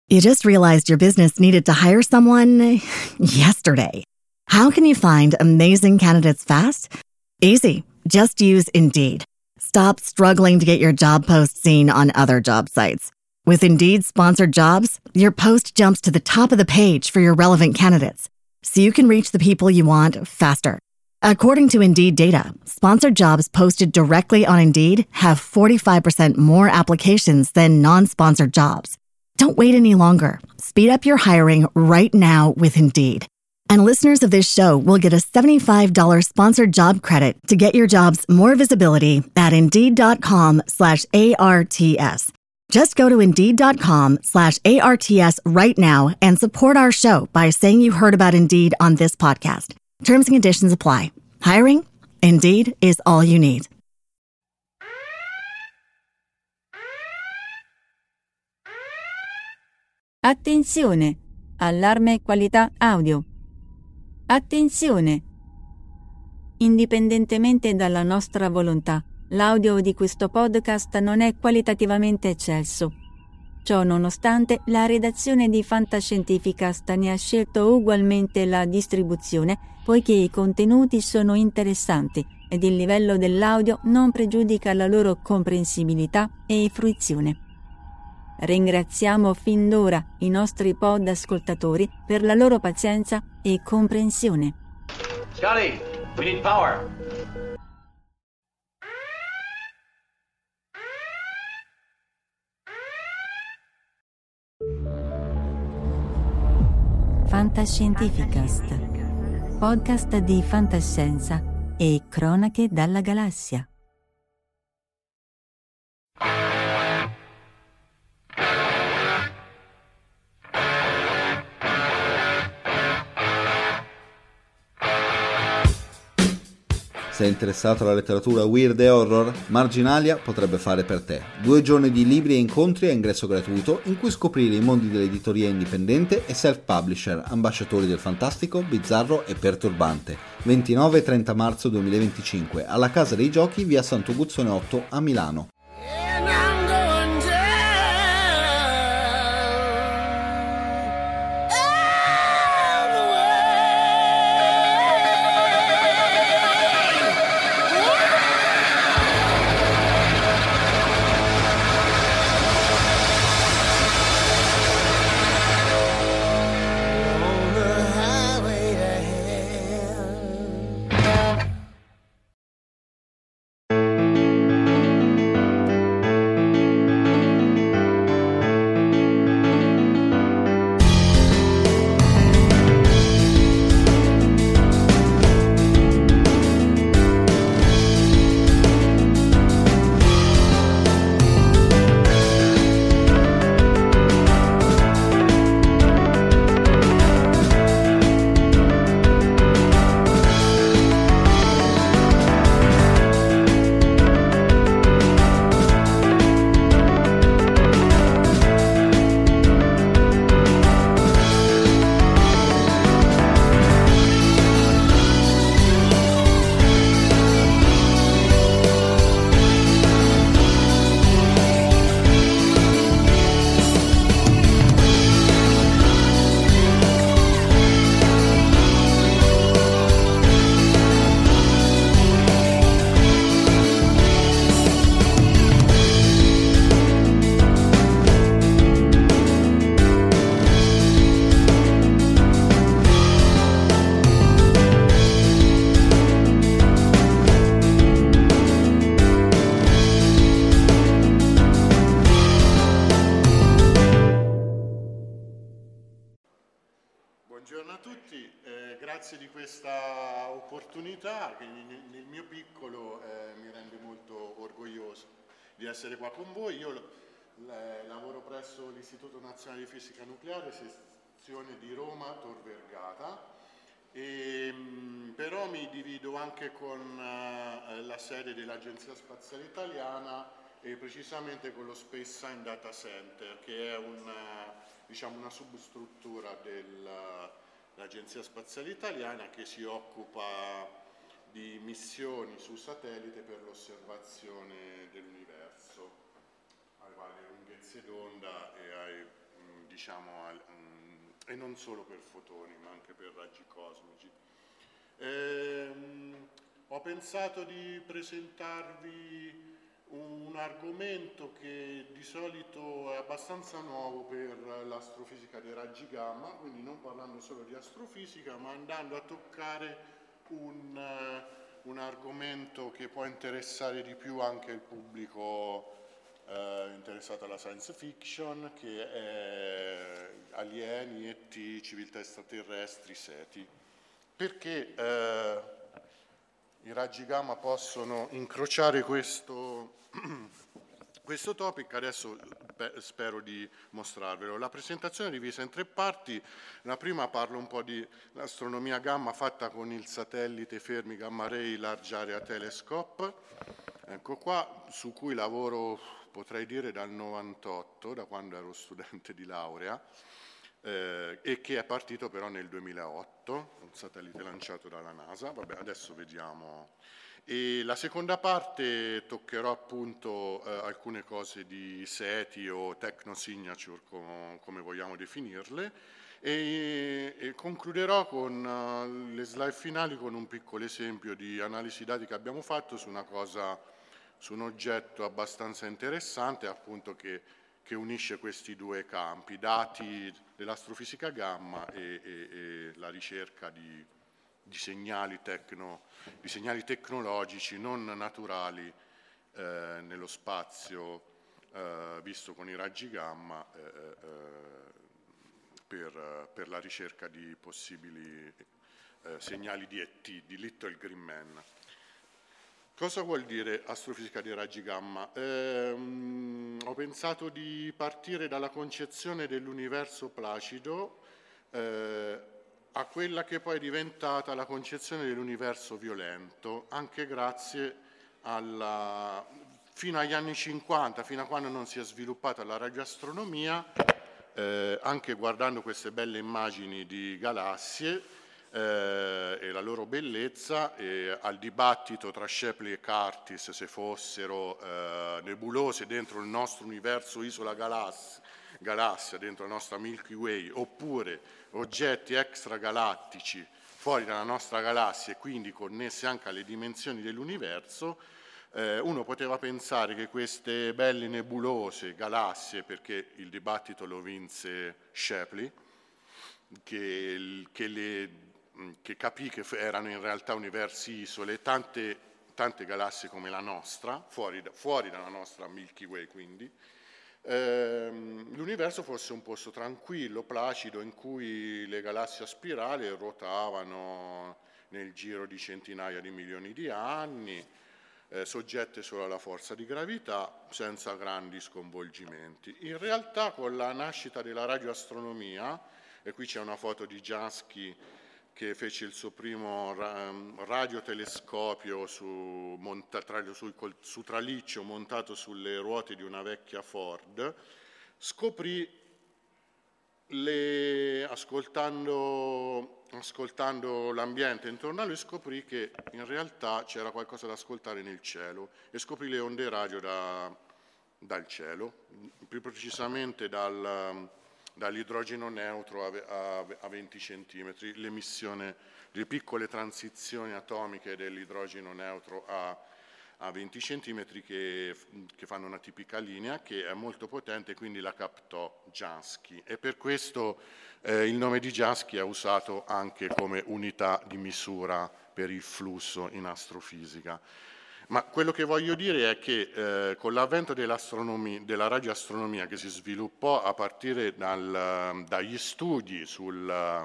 You just realized your business needed to hire someone yesterday. How can you find amazing candidates fast? Easy. Just use Indeed. Stop struggling to get your job post seen on other job sites. With Indeed sponsored jobs, your post jumps to the top of the page for your relevant candidates, so you can reach the people you want faster. According to Indeed data, sponsored jobs posted directly on Indeed have 45% more applications than non-sponsored jobs. Don't wait any longer. Speed up your hiring right now with Indeed. And listeners of this show will get a $75 sponsored job credit to get your jobs more visibility at Indeed.com/ARTS. Just go to Indeed.com/ARTS right now and support our show by saying you heard about Indeed on this podcast. Terms and conditions apply. Hiring? Indeed is all you need. Attenzione! Allarme qualità audio. Attenzione! Indipendentemente dalla nostra volontà, l'audio di questo podcast non è qualitativamente eccelso. Ciò nonostante, la redazione di Fantascientificast ne ha scelto ugualmente la distribuzione, poiché i contenuti sono interessanti ed il livello dell'audio non pregiudica la loro comprensibilità e fruizione. Ringraziamo fin d'ora i nostri pod ascoltatori per la loro pazienza e comprensione. Scotty, we need power. Fantascientificast, podcast di fantascienza e cronache dalla galassia. Sei interessato alla letteratura weird e horror? Marginalia potrebbe fare per te. 2 giorni di libri e incontri a ingresso gratuito in cui scoprire i mondi dell'editoria indipendente e self-publisher, ambasciatori del fantastico, bizzarro e perturbante. 29 e 30 marzo 2025 alla Casa dei Giochi, via Santo Guzzone 8 a Milano. Buongiorno a tutti, grazie di questa opportunità che nel mio piccolo mi rende molto orgoglioso di essere qua con voi. Io lavoro presso l'Istituto Nazionale di Fisica Nucleare, sezione di Roma Tor Vergata, però mi divido anche con la sede dell'Agenzia Spaziale Italiana e precisamente con lo Space Science Data Center, che è una substruttura dell'Agenzia Spaziale Italiana che si occupa di missioni su satellite per l'osservazione dell'universo, alle varie lunghezze d'onda e ai diciamo, e non solo per fotoni, ma anche per raggi cosmici. Ho pensato di presentarvi un argomento che di solito è abbastanza nuovo per l'astrofisica dei raggi gamma, quindi non parlando solo di astrofisica, ma andando a toccare un argomento che può interessare di più anche il pubblico interessato alla science fiction, che è alieni, ET, civiltà extraterrestri, SETI. Perché i raggi gamma possono incrociare questo topic? Adesso spero di mostrarvelo. La presentazione è divisa in 3 parti. La prima parla un po' di astronomia gamma fatta con il satellite Fermi Gamma Ray Large Area Telescope, ecco qua, su cui lavoro, potrei dire, dal 98, da quando ero studente di laurea, e che è partito però nel 2008, un satellite lanciato dalla NASA. Vabbè, adesso vediamo. E la seconda parte toccherò appunto alcune cose di SETI o technosignature, come vogliamo definirle, e concluderò con le slide finali con un piccolo esempio di analisi dati che abbiamo fatto su un oggetto abbastanza interessante, appunto, che unisce questi 2 campi, dati dell'astrofisica gamma e la ricerca di segnali tecnologici non naturali nello spazio visto con i raggi gamma per la ricerca di possibili segnali di ET, di Little Green Man. Cosa vuol dire astrofisica dei raggi gamma? Ho pensato di partire dalla concezione dell'universo placido a quella che poi è diventata la concezione dell'universo violento, anche grazie fino agli anni 50, fino a quando non si è sviluppata la radioastronomia, anche guardando queste belle immagini di galassie, e la loro bellezza, al dibattito tra Shapley e Curtis se fossero nebulose dentro il nostro universo isola galassia, dentro la nostra Milky Way, oppure oggetti extragalattici fuori dalla nostra galassia e quindi connessi anche alle dimensioni dell'universo. Uno poteva pensare che queste belle nebulose galassie, perché il dibattito lo vinse Shapley, che capì che erano in realtà universi isole, tante galassie come la nostra, fuori dalla nostra Milky Way, quindi l'universo fosse un posto tranquillo, placido, in cui le galassie a spirale ruotavano nel giro di centinaia di milioni di anni, soggette solo alla forza di gravità, senza grandi sconvolgimenti. In realtà, con la nascita della radioastronomia, e qui c'è una foto di Jansky che fece il suo primo radiotelescopio su traliccio montato sulle ruote di una vecchia Ford, scoprì, ascoltando l'ambiente intorno a lui, scoprì che in realtà c'era qualcosa da ascoltare nel cielo e scoprì le onde radio dal cielo, più precisamente dall'idrogeno neutro a 20 cm, l'emissione di piccole transizioni atomiche dell'idrogeno neutro a 20 cm che fanno una tipica linea, che è molto potente, quindi la captò Jansky, e per questo il nome di Jansky è usato anche come unità di misura per il flusso in astrofisica. Ma quello che voglio dire è che con l'avvento della radioastronomia, che si sviluppò a partire dagli studi sul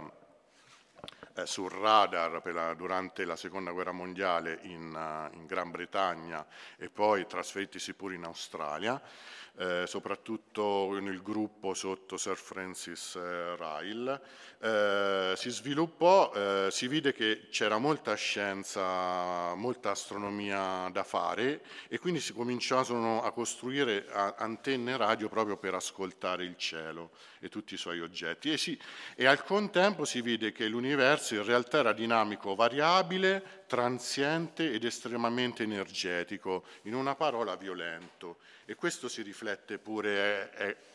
radar durante la Seconda Guerra Mondiale in Gran Bretagna e poi trasferitisi pure in Australia, soprattutto nel gruppo sotto Sir Francis Ryle, si sviluppò, si vide che c'era molta scienza, molta astronomia da fare, e quindi si cominciarono a costruire antenne radio proprio per ascoltare il cielo e tutti i suoi oggetti, e al contempo si vide che l'universo in realtà era dinamico, variabile, transiente ed estremamente energetico, in una parola violento. E questo si riflette pure,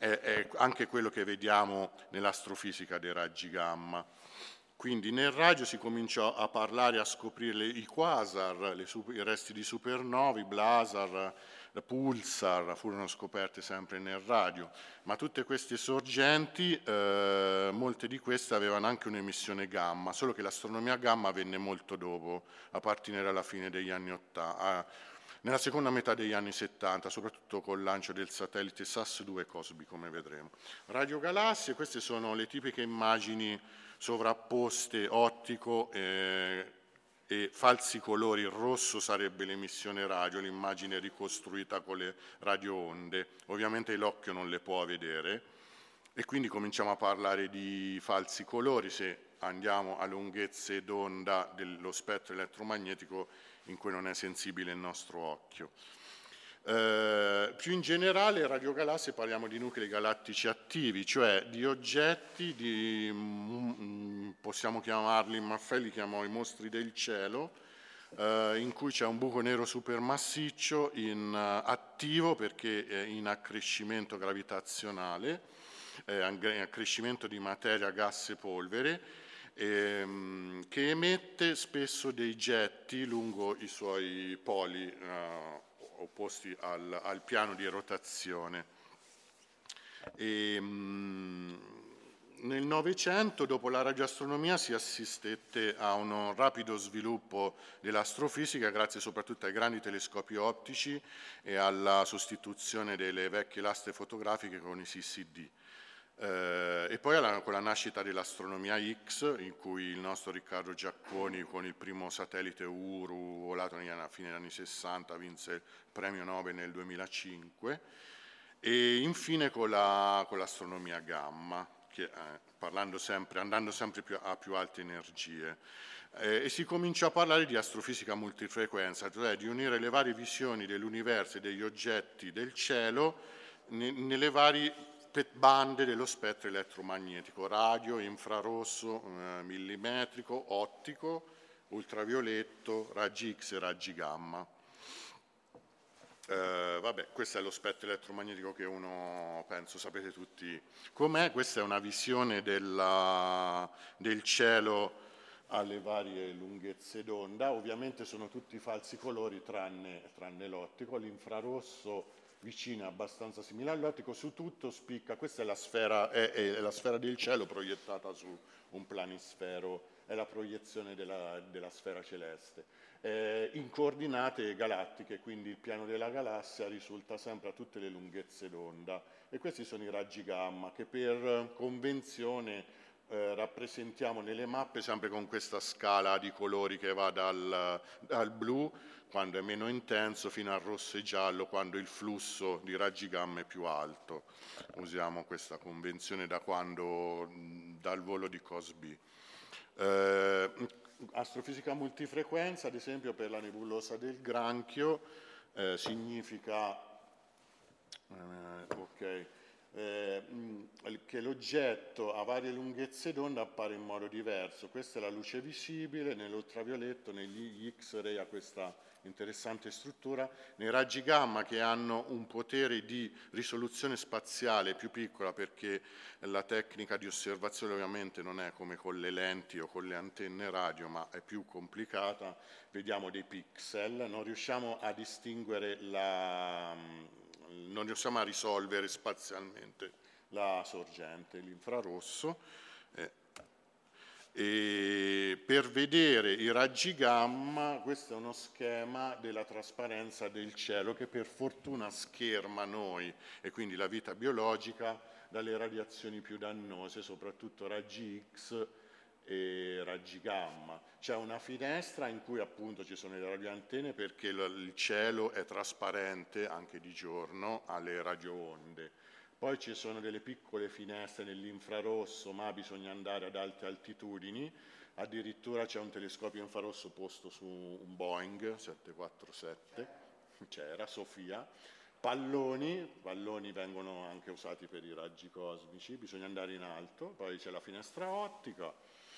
è anche quello che vediamo nell'astrofisica dei raggi gamma. Quindi nel radio si cominciò a parlare, a scoprire i quasar, i resti di supernovi, blazar, pulsar, furono scoperte sempre nel radio, ma tutte queste sorgenti, molte di queste avevano anche un'emissione gamma, solo che l'astronomia gamma venne molto dopo, a partire dalla fine degli anni 80, nella seconda metà degli anni 70, soprattutto col lancio del satellite SAS-2 Cosby, come vedremo. Radiogalassie, queste sono le tipiche immagini sovrapposte, ottico e falsi colori. Il rosso sarebbe l'emissione radio, l'immagine ricostruita con le radioonde. Ovviamente l'occhio non le può vedere e quindi cominciamo a parlare di falsi colori se andiamo a lunghezze d'onda dello spettro elettromagnetico in cui non è sensibile il nostro occhio. Più in generale, radiogalassie, parliamo di nuclei galattici attivi, cioè di oggetti, possiamo chiamarli, Maffei li chiamò i mostri del cielo, in cui c'è un buco nero supermassiccio attivo perché è in accrescimento gravitazionale, in accrescimento di materia, gas e polvere, che emette spesso dei getti lungo i suoi poli opposti al piano di rotazione. Nel Novecento, dopo la radioastronomia, si assistette a un rapido sviluppo dell'astrofisica grazie soprattutto ai grandi telescopi ottici e alla sostituzione delle vecchie lastre fotografiche con i CCD. E poi con la nascita dell'astronomia X, in cui il nostro Riccardo Giacconi con il primo satellite Uru volato a fine degli anni 60 vinse il premio Nobel nel 2005, e infine con l'astronomia gamma, che, andando sempre a più alte energie. E si comincia a parlare di astrofisica multifrequenza, cioè di unire le varie visioni dell'universo e degli oggetti del cielo nelle varie bande dello spettro elettromagnetico, radio, infrarosso, millimetrico, ottico, ultravioletto, raggi X e raggi gamma. Questo è lo spettro elettromagnetico che penso sapete tutti com'è. Questa è una visione del cielo alle varie lunghezze d'onda. Ovviamente sono tutti falsi colori tranne l'ottico. L'infrarosso vicino è abbastanza simile all'ottico, su tutto spicca, questa è la sfera del cielo proiettata su un planisfero, è la proiezione della sfera celeste. In coordinate galattiche, quindi il piano della galassia risulta sempre a tutte le lunghezze d'onda, e questi sono i raggi gamma che per convenzione rappresentiamo nelle mappe sempre con questa scala di colori che va dal blu, quando è meno intenso, fino al rosso e giallo, quando il flusso di raggi gamma è più alto. Usiamo questa convenzione dal volo di Cosby. Astrofisica multifrequenza, ad esempio per la nebulosa del Granchio, significa che l'oggetto a varie lunghezze d'onda appare in modo diverso. Questa è la luce visibile, nell'ultravioletto, negli X-ray ha questa interessante struttura, nei raggi gamma che hanno un potere di risoluzione spaziale più piccola, perché la tecnica di osservazione ovviamente non è come con le lenti o con le antenne radio, ma è più complicata. Vediamo dei pixel, non riusciamo a distinguere non riusciamo a risolvere spazialmente la sorgente, l'infrarosso. E per vedere i raggi gamma, questo è uno schema della trasparenza del cielo che per fortuna scherma noi e quindi la vita biologica dalle radiazioni più dannose, soprattutto raggi X e raggi gamma. C'è una finestra in cui appunto ci sono le radioantenne perché il cielo è trasparente anche di giorno alle radioonde. Poi ci sono delle piccole finestre nell'infrarosso, ma bisogna andare ad alte altitudini. Addirittura c'è un telescopio infrarosso posto su un Boeing 747, c'era Sofia. Palloni vengono anche usati per i raggi cosmici, bisogna andare in alto. Poi c'è la finestra ottica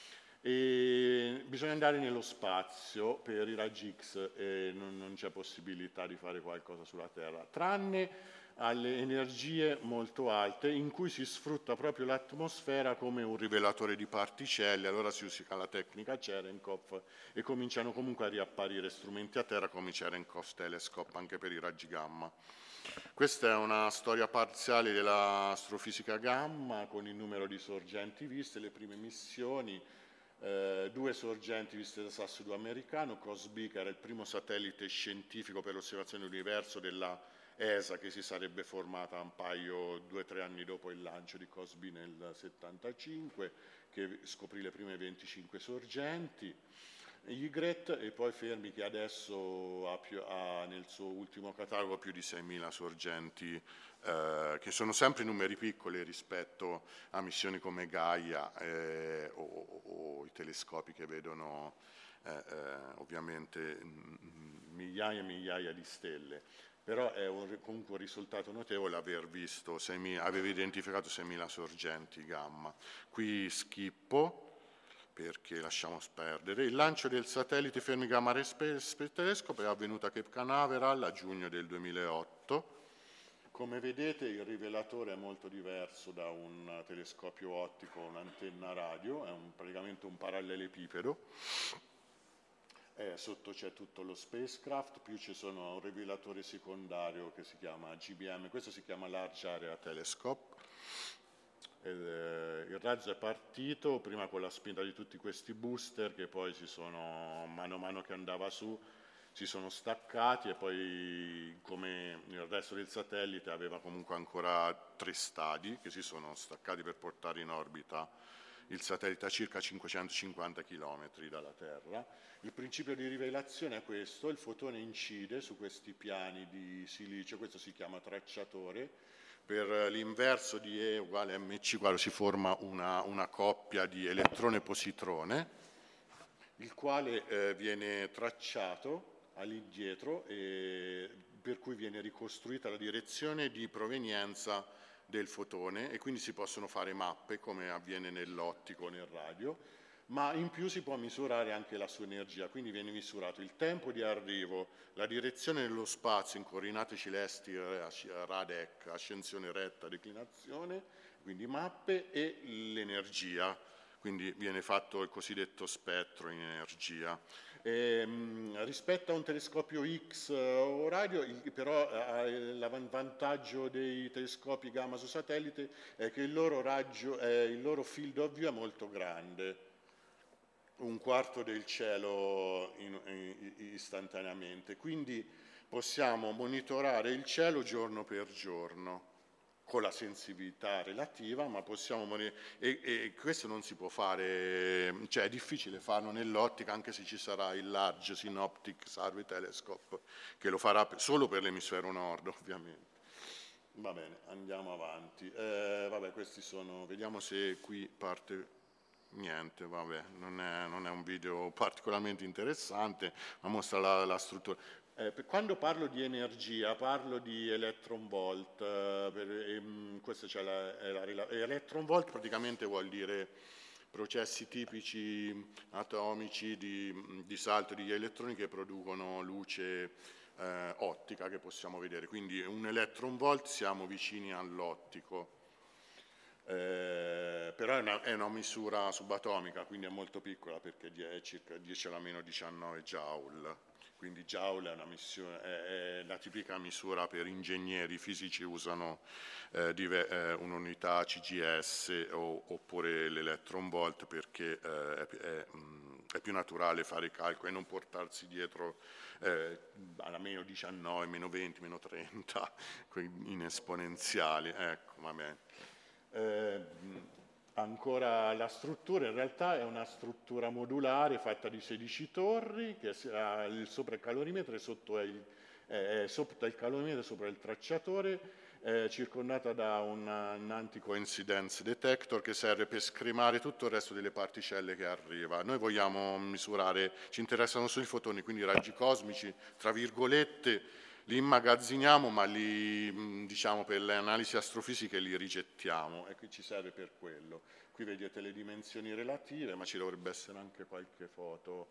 e bisogna andare nello spazio per i raggi X e non c'è possibilità di fare qualcosa sulla Terra, tranne alle energie molto alte, in cui si sfrutta proprio l'atmosfera come un rivelatore di particelle. Allora si usa la tecnica Cherenkov e cominciano comunque a riapparire strumenti a terra come Cherenkov Telescope anche per i raggi gamma. Questa è una storia parziale dell'astrofisica gamma con il numero di sorgenti viste, le prime missioni. 2 sorgenti viste da Sasso americano, COSB, che era il primo satellite scientifico per l'osservazione dell'universo della ESA, che si sarebbe formata un paio, 2 o 3 anni dopo il lancio di COSB nel 75, che scoprì le prime 25 sorgenti. YGRET e poi Fermi, che adesso ha nel suo ultimo catalogo più di 6.000 sorgenti, che sono sempre numeri piccoli rispetto a missioni come Gaia o i telescopi che vedono ovviamente migliaia e migliaia di stelle. Però è comunque un risultato notevole aver identificato 6.000 sorgenti gamma. Qui schippo, perché lasciamo perdere. Il lancio del satellite Fermi Gamma Ray Telescope è avvenuto a Cape Canaveral a giugno del 2008. Come vedete il rivelatore è molto diverso da un telescopio ottico o un'antenna radio, è praticamente un parallelepipedo. Sotto c'è tutto lo spacecraft, più ci sono un rivelatore secondario che si chiama GBM, questo si chiama Large Area Telescope. Il razzo è partito prima con la spinta di tutti questi booster che poi mano a mano che andava su, si sono staccati e poi, come il resto del satellite, aveva comunque ancora 3 stadi che si sono staccati per portare in orbita il satellite a circa 550 km dalla Terra. Il principio di rivelazione è questo: il fotone incide su questi piani di silicio, questo si chiama tracciatore. Per l'inverso di E uguale mc quadro si forma una coppia di elettrone-positrone, il quale viene tracciato all'indietro, per cui viene ricostruita la direzione di provenienza del fotone e quindi si possono fare mappe come avviene nell'ottico o nel radio, ma in più si può misurare anche la sua energia, quindi viene misurato il tempo di arrivo, la direzione nello spazio in coordinate celesti, RADEC, ascensione retta, declinazione, quindi mappe, e l'energia, quindi viene fatto il cosiddetto spettro in energia. Rispetto a un telescopio X o radio, però il vantaggio dei telescopi gamma su satellite è che il loro field of view è molto grande, 1/4 del cielo istantaneamente, quindi possiamo monitorare il cielo giorno per giorno con la sensibilità relativa, ma possiamo e questo non si può fare, cioè è difficile farlo nell'ottica, anche se ci sarà il Large Synoptic Survey Telescope che lo farà solo per l'emisfero nord, ovviamente. Va bene, andiamo avanti. Vabbè, questi sono, vediamo se qui parte. Niente, vabbè, non è un video particolarmente interessante, ma mostra la struttura. Quando parlo di energia parlo di electron volt, questa c'è electron volt praticamente vuol dire processi tipici atomici di salto degli elettroni che producono luce ottica che possiamo vedere, quindi un electron volt siamo vicini all'ottico. Però è una misura subatomica, quindi è molto piccola perché è circa 10 alla meno 19 joule, quindi joule è la tipica misura per ingegneri fisici, usano un'unità CGS oppure l'electron volt perché è più naturale fare i calcoli e non portarsi dietro alla meno 19, meno 20, meno 30 in esponenziali, ecco, va bene. Ancora la struttura in realtà è una struttura modulare fatta di 16 torri che ha sopra il calorimetro e sotto il calorimetro sopra il tracciatore, circondata da un anti-coincidence detector che serve per scremare tutto il resto delle particelle che arriva. Noi vogliamo misurare, ci interessano solo i fotoni, quindi raggi cosmici, tra virgolette, li immagazziniamo, ma diciamo per le analisi astrofisiche li rigettiamo e qui ci serve per quello. Qui vedete le dimensioni relative, ma ci dovrebbe essere anche qualche foto.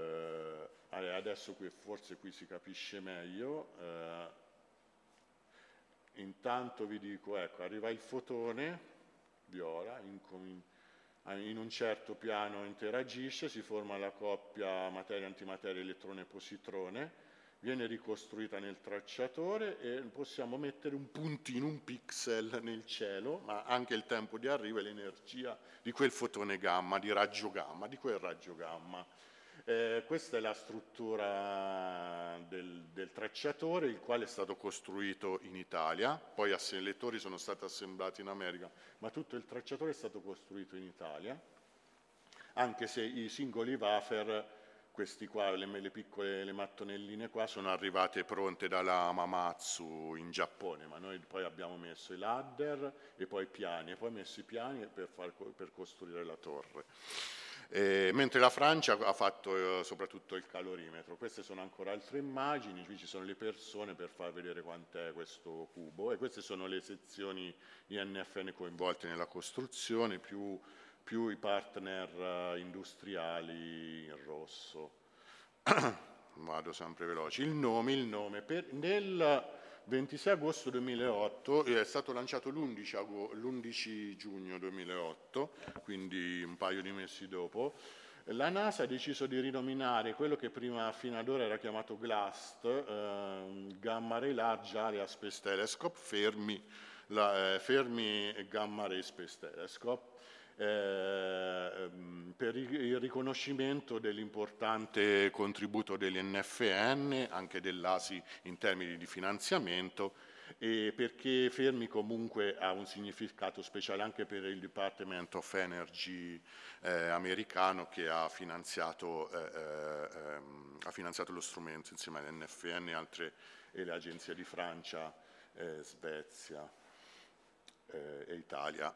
Adesso forse qui si capisce meglio. intanto vi dico, ecco, arriva il fotone viola, in un certo piano interagisce, si forma la coppia materia-antimateria, elettrone-positrone, viene ricostruita nel tracciatore e possiamo mettere un puntino, un pixel nel cielo, ma anche il tempo di arrivo e l'energia di quel fotone gamma, di raggio gamma, di quel raggio gamma. Questa è la struttura del tracciatore, il quale è stato costruito in Italia, poi i lettori sono stati assemblati in America, ma tutto il tracciatore è stato costruito in Italia, anche se i singoli wafer, questi qua, le mattonelline qua, sono arrivate pronte dalla Hamamatsu in Giappone, ma noi poi abbiamo messo i ladder e poi i piani, e poi messo i piani per costruire la torre. Mentre la Francia ha fatto soprattutto il calorimetro. Queste sono ancora altre immagini, qui ci sono le persone per far vedere quant'è questo cubo, e queste sono le sezioni INFN coinvolte nella costruzione, più i partner industriali in rosso. Vado sempre veloce. Il nome nel 26 agosto 2008 è stato lanciato l'11 giugno 2008, quindi un paio di mesi dopo. La NASA ha deciso di rinominare quello che prima fino ad ora era chiamato GLAST, Gamma Ray Large Area Space Telescope, Fermi Gamma Ray Space Telescope, per il riconoscimento dell'importante contributo dell'NFN, anche dell'ASI in termini di finanziamento, e perché Fermi comunque ha un significato speciale anche per il Department of Energy americano, che ha finanziato lo strumento insieme all'NFN e le agenzie di Francia, Svezia e Italia.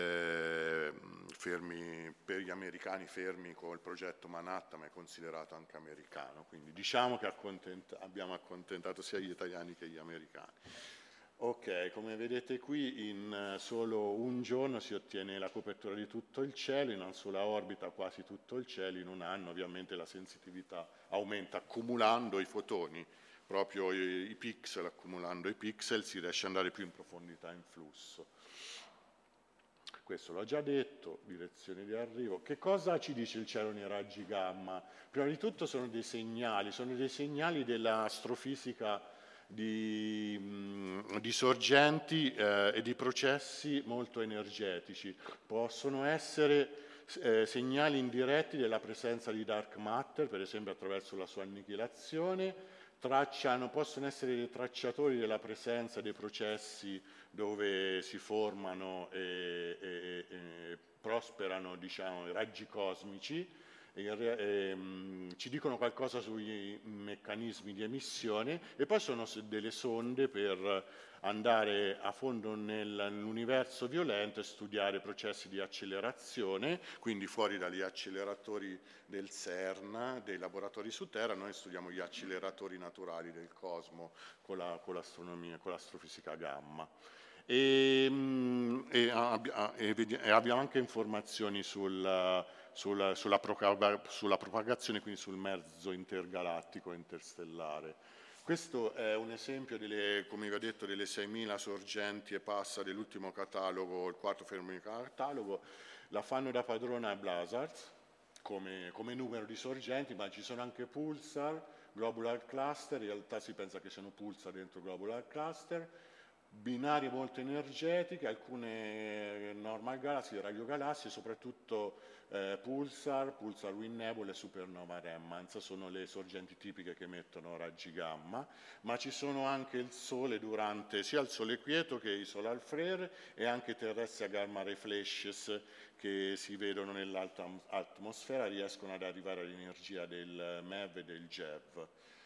Fermi, per gli americani, Fermi con il progetto Manhattan è considerato anche americano, quindi diciamo che abbiamo accontentato sia gli italiani che gli americani. Ok, come vedete qui, in solo un giorno si ottiene la copertura di tutto il cielo, in una sola orbita quasi tutto il cielo, in un anno ovviamente la sensitività aumenta accumulando i fotoni, proprio i pixel, accumulando i pixel si riesce ad andare più in profondità in flusso. Questo l'ho già detto, direzione di arrivo. Che cosa ci dice il cielo nei raggi gamma? Prima di tutto sono dei segnali dell'astrofisica di sorgenti e di processi molto energetici. Possono essere segnali indiretti della presenza di dark matter, per esempio attraverso la sua annichilazione, possono essere dei tracciatori della presenza dei processi dove si formano e prosperano, diciamo, i raggi cosmici, ci dicono qualcosa sui meccanismi di emissione, e poi sono delle sonde per andare a fondo nell'universo violento e studiare processi di accelerazione, quindi fuori dagli acceleratori del CERN, dei laboratori su Terra, noi studiamo gli acceleratori naturali del cosmo con l'astronomia, con l'astrofisica gamma. E abbiamo anche informazioni sulla propagazione, quindi sul mezzo intergalattico e interstellare. Questo è un esempio come vi ho detto, delle 6.000 sorgenti e passa dell'ultimo catalogo, il quarto Fermi catalogo. La fanno da padrona Blazars come numero di sorgenti, ma ci sono anche pulsar, globular cluster, in realtà si pensa che siano pulsar dentro globular cluster, binarie molto energetiche, alcune normal galassie, radiogalassie, soprattutto pulsar wind nebula e supernova remnants sono le sorgenti tipiche che emettono raggi gamma, ma ci sono anche il Sole durante sia il Sole quieto che i solar flare, e anche terrestri gamma ray flashes che si vedono nell'alta atmosfera, riescono ad arrivare all'energia del MeV e del GeV.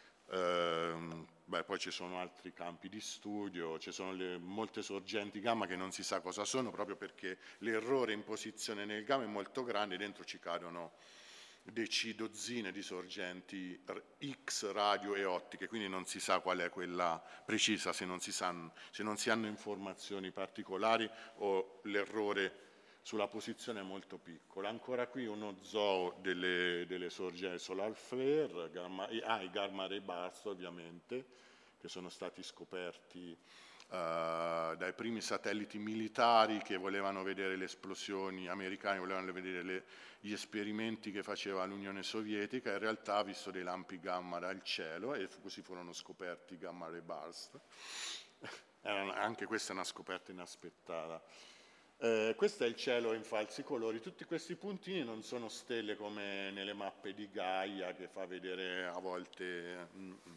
Poi ci sono altri campi di studio, ci sono molte sorgenti gamma che non si sa cosa sono, proprio perché l'errore in posizione nel gamma è molto grande, dentro ci cadono dozzine di sorgenti X, radio e ottiche, quindi non si sa qual è quella precisa se non si hanno informazioni particolari o l'errore sulla posizione è molto piccola. Ancora qui uno zoo delle sorgenti solar flare, i gamma ray burst ovviamente, che sono stati scoperti dai primi satelliti militari che volevano vedere le esplosioni, americani volevano vedere gli esperimenti che faceva l'Unione Sovietica, in realtà ha visto dei lampi gamma dal cielo e così furono scoperti i gamma ray burst. Anche questa è una scoperta inaspettata. Questo è il cielo in falsi colori. Tutti questi puntini non sono stelle come nelle mappe di Gaia che fa vedere a volte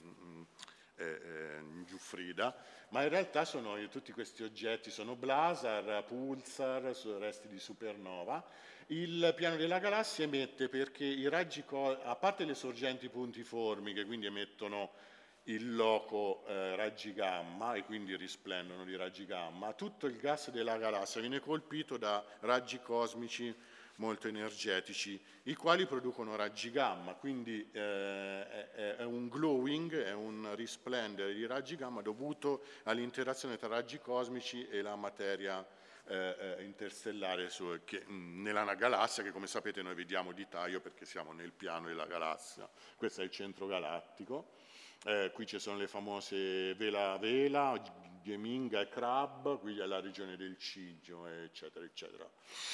Giuffrida, ma in realtà tutti questi oggetti sono blazar, pulsar, resti di supernova. Il piano della galassia emette perché i raggi, a parte le sorgenti puntiformi che quindi emettono il loco raggi gamma e quindi risplendono di raggi gamma, tutto il gas della galassia viene colpito da raggi cosmici molto energetici, i quali producono raggi gamma, quindi è un glowing, è un risplendere di raggi gamma dovuto all'interazione tra raggi cosmici e la materia interstellare nella galassia, che come sapete noi vediamo di taglio perché siamo nel piano della galassia. Questo è il centro galattico. Qui ci sono le famose Vela Vela, Geminga e Crab, qui è la regione del Cigno, eccetera, eccetera.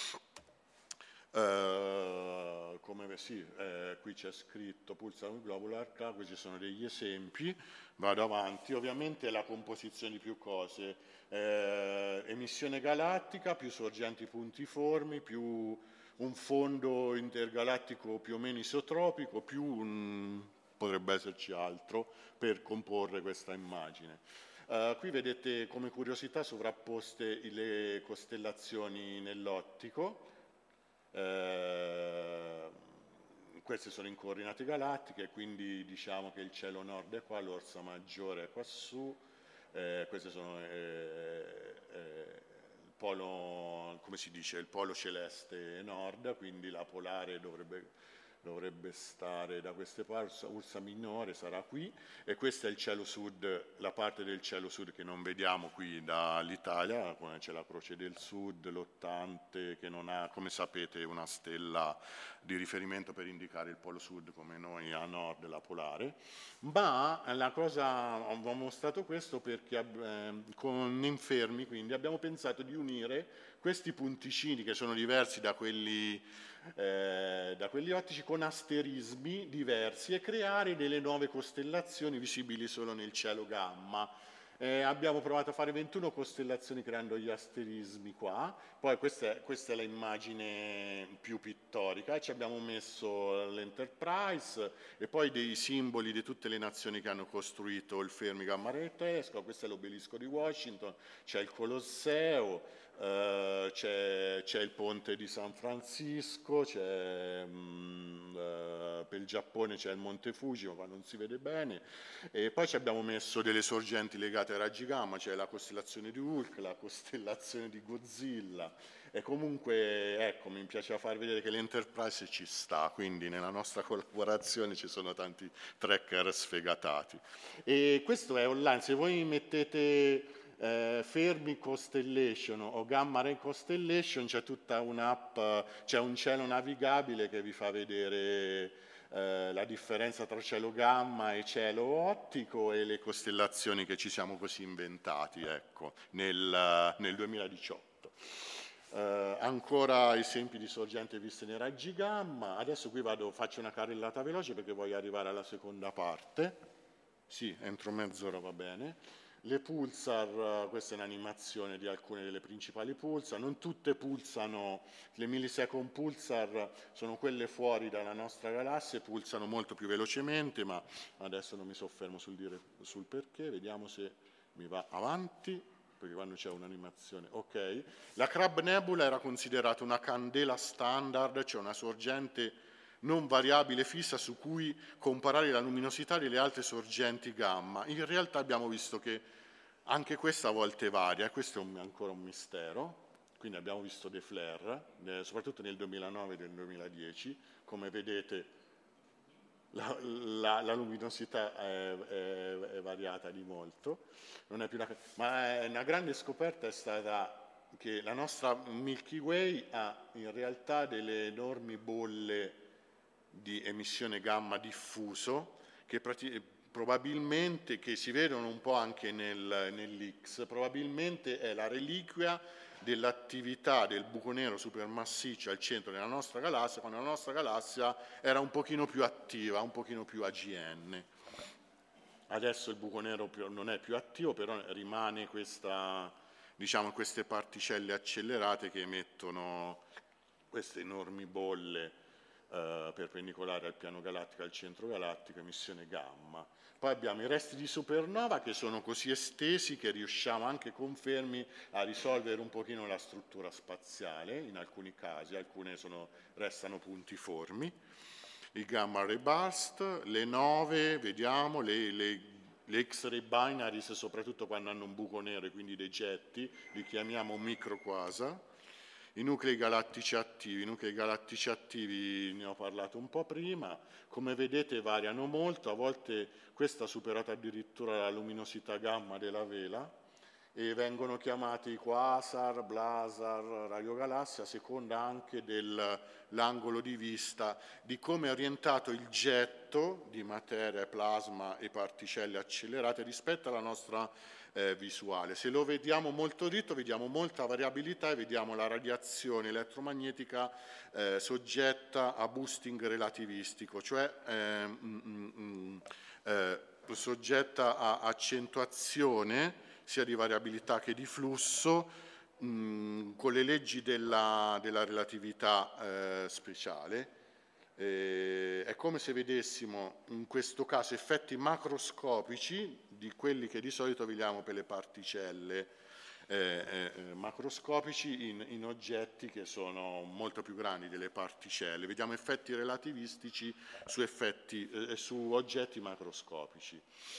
Qui c'è scritto Pulsar Globular Club, questi sono degli esempi, vado avanti, ovviamente la composizione di più cose, emissione galattica, più sorgenti puntiformi, più un fondo intergalattico più o meno isotropico, potrebbe esserci altro per comporre questa immagine. Qui vedete come curiosità sovrapposte le costellazioni nell'ottico. Queste sono in coordinate galattiche, quindi diciamo che il cielo nord è qua, l'Orsa Maggiore è quassù, queste sono il polo, come si dice, il polo celeste nord, quindi la polare dovrebbe stare da queste parti, Ursa Minore sarà qui, e questo è il cielo sud, la parte del cielo sud che non vediamo qui dall'Italia, c'è la Croce del Sud, l'Ottante, che non ha, come sapete, una stella di riferimento per indicare il polo sud come noi a nord la polare, ma la cosa, ho mostrato questo perché con Infermi quindi abbiamo pensato di unire questi punticini che sono diversi da quelli ottici con asterismi diversi e creare delle nuove costellazioni visibili solo nel cielo gamma. Abbiamo provato a fare 21 costellazioni creando gli asterismi qua, poi questa è l'immagine più pittorica, ci abbiamo messo l'Enterprise e poi dei simboli di tutte le nazioni che hanno costruito il Fermi Gamma Ray Telescope, questo è l'obelisco di Washington, c'è il Colosseo, c'è il ponte di San Francisco, per il Giappone c'è il Monte Fuji, ma non si vede bene, e poi ci abbiamo messo delle sorgenti legate ai raggi gamma, c'è la costellazione di Hulk, la costellazione di Godzilla, e comunque ecco, mi piaceva far vedere che l'Enterprise ci sta, quindi nella nostra collaborazione ci sono tanti tracker sfegatati. E questo è online, se voi mettete Fermi Constellation o Gamma Ray Constellation c'è tutta un'app, c'è un cielo navigabile che vi fa vedere la differenza tra cielo gamma e cielo ottico e le costellazioni che ci siamo così inventati, ecco, nel 2018. Ancora esempi di sorgenti viste nei raggi gamma. Adesso qui faccio una carrellata veloce perché voglio arrivare alla seconda parte. Sì, entro mezz'ora va bene. Le pulsar, questa è un'animazione di alcune delle principali pulsar, non tutte pulsano, le millisecond pulsar sono quelle fuori dalla nostra galassia e pulsano molto più velocemente, ma adesso non mi soffermo sul perché, vediamo se mi va avanti, perché quando c'è un'animazione, ok. La Crab Nebula era considerata una candela standard, cioè una sorgente non variabile fissa su cui comparare la luminosità delle altre sorgenti gamma. In realtà abbiamo visto che anche questa a volte varia, questo è ancora un mistero, quindi abbiamo visto dei flare, soprattutto nel 2009 e nel 2010, come vedete la luminosità è variata di molto, non è più ma una grande scoperta è stata che la nostra Milky Way ha in realtà delle enormi bolle di emissione gamma diffuso che probabilmente, che si vedono un po' anche nell'X, probabilmente è la reliquia dell'attività del buco nero supermassiccio al centro della nostra galassia, quando la nostra galassia era un pochino più attiva, un pochino più AGN. Adesso il buco nero non è più attivo, però rimane questa, diciamo, queste particelle accelerate che emettono queste enormi bolle perpendicolari al piano galattico e al centro galattico, emissione gamma. Poi abbiamo i resti di supernova che sono così estesi che riusciamo anche con fermi a risolvere un pochino la struttura spaziale, in alcuni casi, alcune restano puntiformi. Il gamma ray burst, le nove, vediamo, le X-ray binaries, soprattutto quando hanno un buco nero e quindi dei getti, li chiamiamo microquasar. I nuclei galattici attivi, ne ho parlato un po' prima, come vedete variano molto, a volte questa ha superato addirittura la luminosità gamma della vela e vengono chiamati quasar, blazar, radiogalassia a seconda anche dell'angolo di vista, di come è orientato il getto di materia, plasma e particelle accelerate rispetto alla nostra visuale. Se lo vediamo molto dritto vediamo molta variabilità e vediamo la radiazione elettromagnetica soggetta a boosting relativistico, cioè soggetta a accentuazione sia di variabilità che di flusso con le leggi della relatività speciale. È come se vedessimo in questo caso effetti macroscopici di quelli che di solito vediamo per le particelle macroscopici in oggetti che sono molto più grandi delle particelle. Vediamo effetti relativistici su oggetti macroscopici.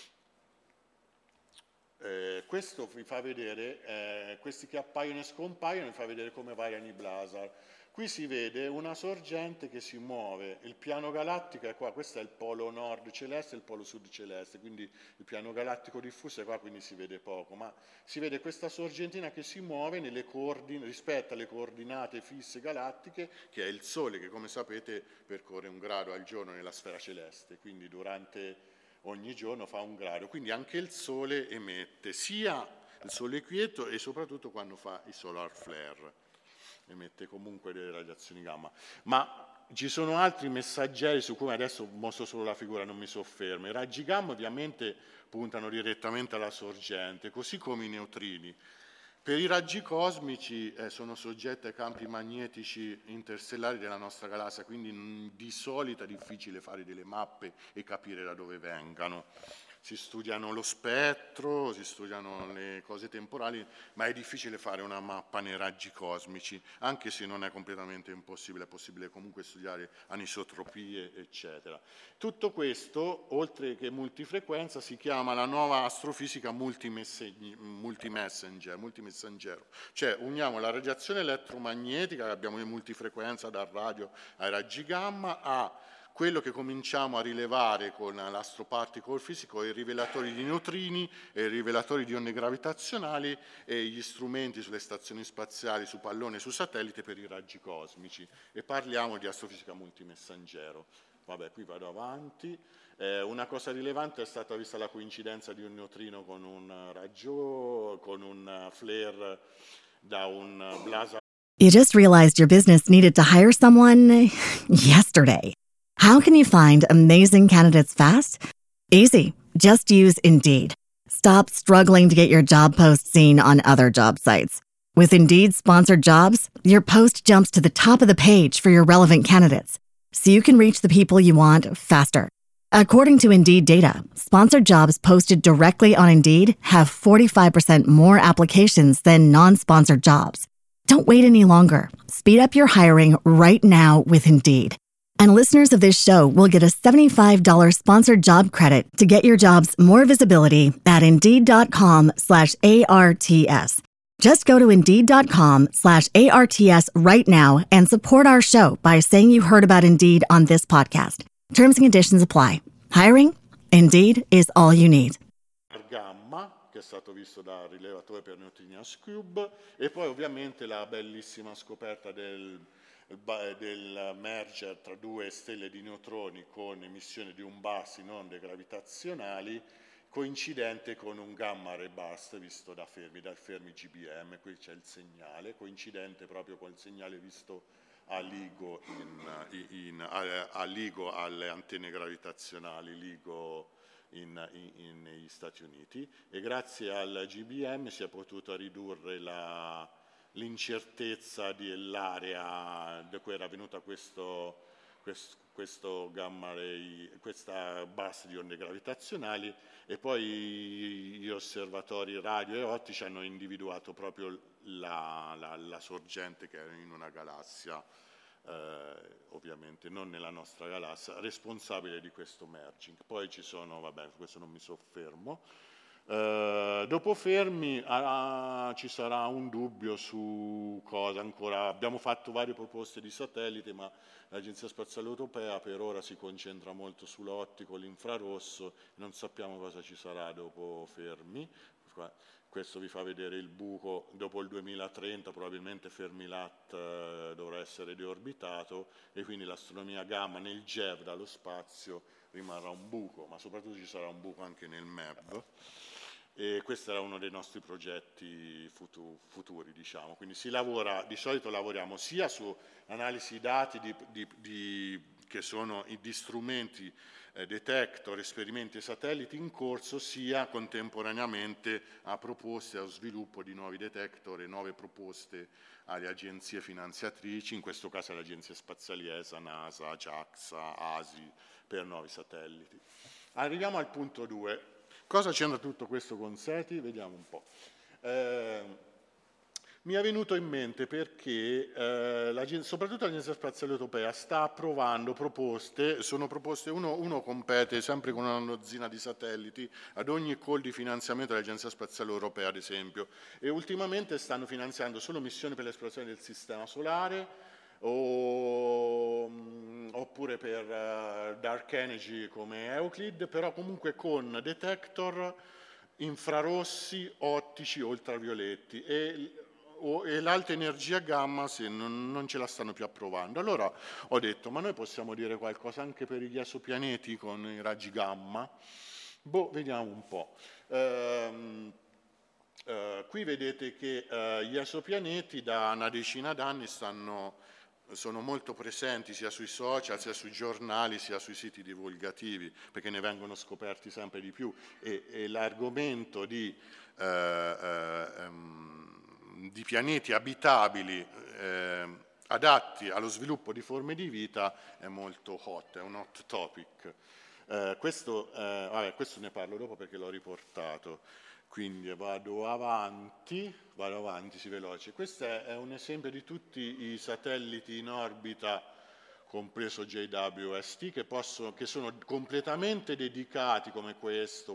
Questo vi fa vedere, questi che appaiono e scompaiono, vi fa vedere come variano i blazar. Qui si vede una sorgente che si muove, il piano galattico è qua, questo è il polo nord celeste e il polo sud celeste, quindi il piano galattico diffuso è qua, quindi si vede poco, ma si vede questa sorgentina che si muove rispetto alle coordinate fisse galattiche, che è il Sole, che come sapete percorre 1 grado al giorno nella sfera celeste, quindi durante ogni giorno fa 1 grado, quindi anche il Sole emette sia il Sole quieto e soprattutto quando fa i solar flare. Emette comunque delle radiazioni gamma, ma ci sono altri messaggeri su cui adesso mostro solo la figura, non mi soffermo. I raggi gamma ovviamente puntano direttamente alla sorgente, così come i neutrini. Per i raggi cosmici sono soggetti ai campi magnetici interstellari della nostra galassia, quindi di solito è difficile fare delle mappe e capire da dove vengano. Si studiano lo spettro, si studiano le cose temporali, ma è difficile fare una mappa nei raggi cosmici, anche se non è completamente impossibile, è possibile comunque studiare anisotropie, eccetera. Tutto questo, oltre che multifrequenza, si chiama la nuova astrofisica multimessaggero, cioè uniamo la radiazione elettromagnetica, che abbiamo in multifrequenza dal radio ai raggi gamma, a quello che cominciamo a rilevare con l'astroparticle fisico, i rivelatori di neutrini, e i rivelatori di onde gravitazionali e gli strumenti sulle stazioni spaziali, su pallone e su satellite per i raggi cosmici. E parliamo di astrofisica multimessaggero. Vabbè, qui vado avanti. Una cosa rilevante è stata vista la coincidenza di un neutrino con un raggio, con un flare da un blazar. You just realized your business needed to hire someone yesterday. How can you find amazing candidates fast? Easy. Just use Indeed. Stop struggling to get your job post seen on other job sites. With Indeed sponsored jobs, your post jumps to the top of the page for your relevant candidates, so you can reach the people you want faster. According to Indeed data, sponsored jobs posted directly on Indeed have 45% more applications than non-sponsored jobs. Don't wait any longer. Speed up your hiring right now with Indeed. And listeners of this show will get a $75 sponsored job credit to get your jobs more visibility at Indeed.com/ARTS. Just go to Indeed.com/ARTS right now and support our show by saying you heard about Indeed on this podcast. Terms and conditions apply. Hiring? Indeed is all you need. Gamma, che è stato visto dal rilevatore per Neutrinians Cube, e poi ovviamente la bellissima scoperta del merger tra due stelle di neutroni con emissione di un bus in onde gravitazionali, coincidente con un gamma ray burst visto dal Fermi GBM. Qui c'è il segnale, coincidente proprio con il segnale visto a LIGO, a LIGO alle antenne gravitazionali LIGO negli Stati Uniti, e grazie al GBM si è potuto ridurre l'incertezza dell'area da cui era venuta questo gamma ray, questa bus di onde gravitazionali, e poi gli osservatori radio e ottici hanno individuato proprio la sorgente che era in una galassia, ovviamente non nella nostra galassia, responsabile di questo merging. Poi ci sono, vabbè, su questo non mi soffermo. Dopo Fermi ci sarà un dubbio su cosa ancora. Abbiamo fatto varie proposte di satellite, ma l'Agenzia Spaziale Europea per ora si concentra molto sull'ottico, l'infrarosso, non sappiamo cosa ci sarà dopo Fermi. Questo vi fa vedere il buco dopo il 2030, probabilmente Fermilat dovrà essere deorbitato, e quindi l'astronomia gamma nel GEV dallo spazio rimarrà un buco, ma soprattutto ci sarà un buco anche nel MEV. E questo era uno dei nostri progetti futuri, diciamo. Quindi di solito lavoriamo sia su analisi dati che sono di strumenti, detector, esperimenti e satelliti in corso, sia contemporaneamente a proposte, allo sviluppo di nuovi detector e nuove proposte alle agenzie finanziatrici, in questo caso alle agenzie spaziali ESA, NASA, JAXA, ASI, per nuovi satelliti. Arriviamo al punto 2. Cosa c'entra tutto questo con SETI? Vediamo un po'. Mi è venuto in mente perché soprattutto l'Agenzia Spaziale Europea sta approvando proposte, uno compete sempre con una dozzina di satelliti ad ogni call di finanziamento dell'Agenzia Spaziale Europea, ad esempio, e ultimamente stanno finanziando solo missioni per l'esplorazione del sistema solare, oppure per Dark Energy come Euclid, però comunque con detector infrarossi, ottici, ultravioletti, e l'alta energia gamma non ce la stanno più approvando. Allora ho detto, ma noi possiamo dire qualcosa anche per gli esopianeti con i raggi gamma? Vediamo un po'. Qui vedete che gli esopianeti da una decina d'anni sono molto presenti sia sui social, sia sui giornali, sia sui siti divulgativi, perché ne vengono scoperti sempre di più, e l'argomento di pianeti abitabili adatti allo sviluppo di forme di vita è molto hot, è un hot topic. Questo ne parlo dopo perché l'ho riportato. Quindi vado avanti, sì, veloce. Questo è un esempio di tutti i satelliti in orbita, compreso JWST, che sono completamente dedicati, come questo.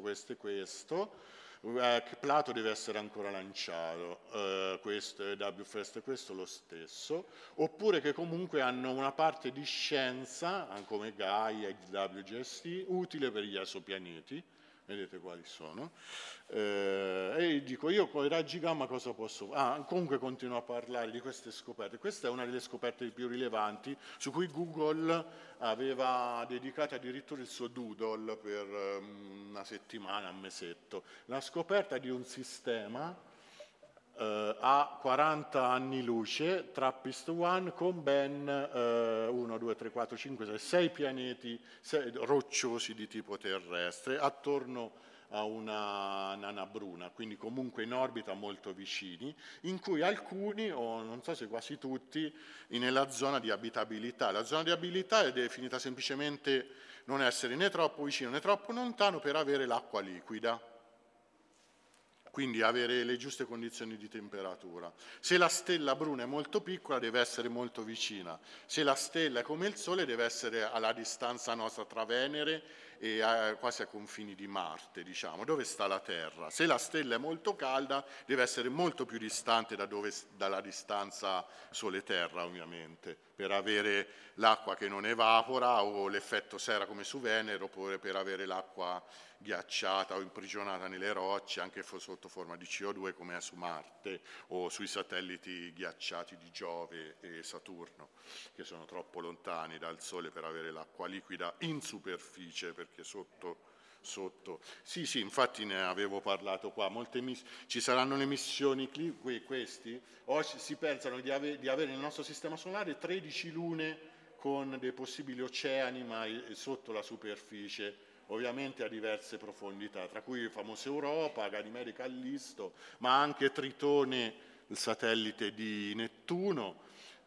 Plato deve essere ancora lanciato, questo è WFirst, questo lo stesso, oppure che comunque hanno una parte di scienza, come Gaia e WGST, utile per gli esopianeti. Vedete quali sono. E dico, io con i raggi gamma cosa posso fare? Comunque continuo a parlare di queste scoperte. Questa è una delle scoperte più rilevanti, su cui Google aveva dedicato addirittura il suo doodle per una settimana, un mesetto. La scoperta di un sistema a 40 anni luce, TRAPPIST-1, con ben 1, 2, 3, 4, 5, 6 pianeti rocciosi di tipo terrestre attorno a una nana bruna, quindi comunque in orbita molto vicini, in cui alcuni, o non so se quasi tutti, nella zona di abitabilità. La zona di abitabilità è definita semplicemente non essere né troppo vicino né troppo lontano per avere l'acqua liquida, quindi avere le giuste condizioni di temperatura. Se la stella bruna è molto piccola deve essere molto vicina, se la stella è come il Sole deve essere alla distanza nostra tra Venere e quasi ai confini di Marte, diciamo, dove sta la Terra. Se la stella è molto calda, deve essere molto più distante dalla distanza Sole-Terra, ovviamente, per avere l'acqua che non evapora o l'effetto sera come su Venere, oppure per avere l'acqua ghiacciata o imprigionata nelle rocce, anche sotto forma di CO2 come è su Marte o sui satelliti ghiacciati di Giove e Saturno, che sono troppo lontani dal Sole per avere l'acqua liquida in superficie, perché sotto sì, infatti ne avevo parlato qua, ci saranno le missioni questi, oggi si pensano di avere nel nostro sistema solare 13 lune con dei possibili oceani ma sotto la superficie, ovviamente a diverse profondità, tra cui il famoso Europa, Ganimede, Callisto, ma anche Tritone, il satellite di Nettuno,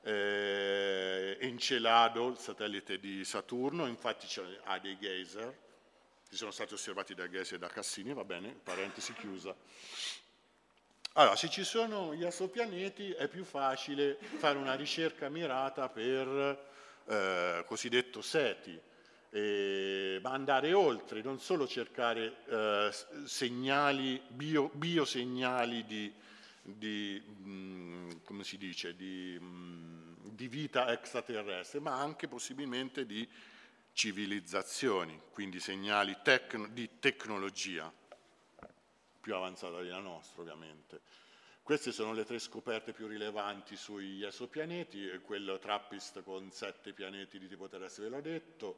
Encelado, il satellite di Saturno, infatti ha dei geyser, che sono stati osservati da Geyser e da Cassini, va bene, parentesi chiusa. Allora, se ci sono gli esopianeti è più facile fare una ricerca mirata per cosiddetto SETI, ma andare oltre, non solo cercare segnali, biosegnali come si dice, di vita extraterrestre, ma anche possibilmente di civilizzazioni, quindi segnali di tecnologia più avanzata della nostra, ovviamente. Queste sono le 3 scoperte più rilevanti sugli esopianeti, quello TRAPPIST con 7 pianeti di tipo terrestre, ve l'ho detto,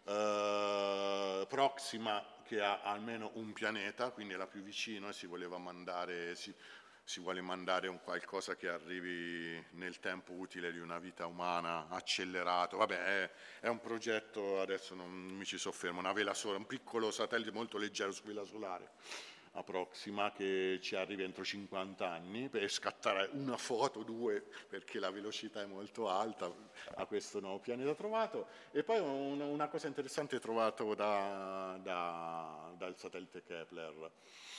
Proxima che ha almeno un pianeta, quindi è la più vicina, e si vuole mandare un qualcosa che arrivi nel tempo utile di una vita umana accelerato. Vabbè, è un progetto, adesso non mi ci soffermo, una vela sola, un piccolo satellite molto leggero su vela solare, a Proxima, che ci arriva entro 50 anni per scattare una foto, 2, perché la velocità è molto alta a questo nuovo pianeta trovato. E poi una cosa interessante trovato dal satellite Kepler,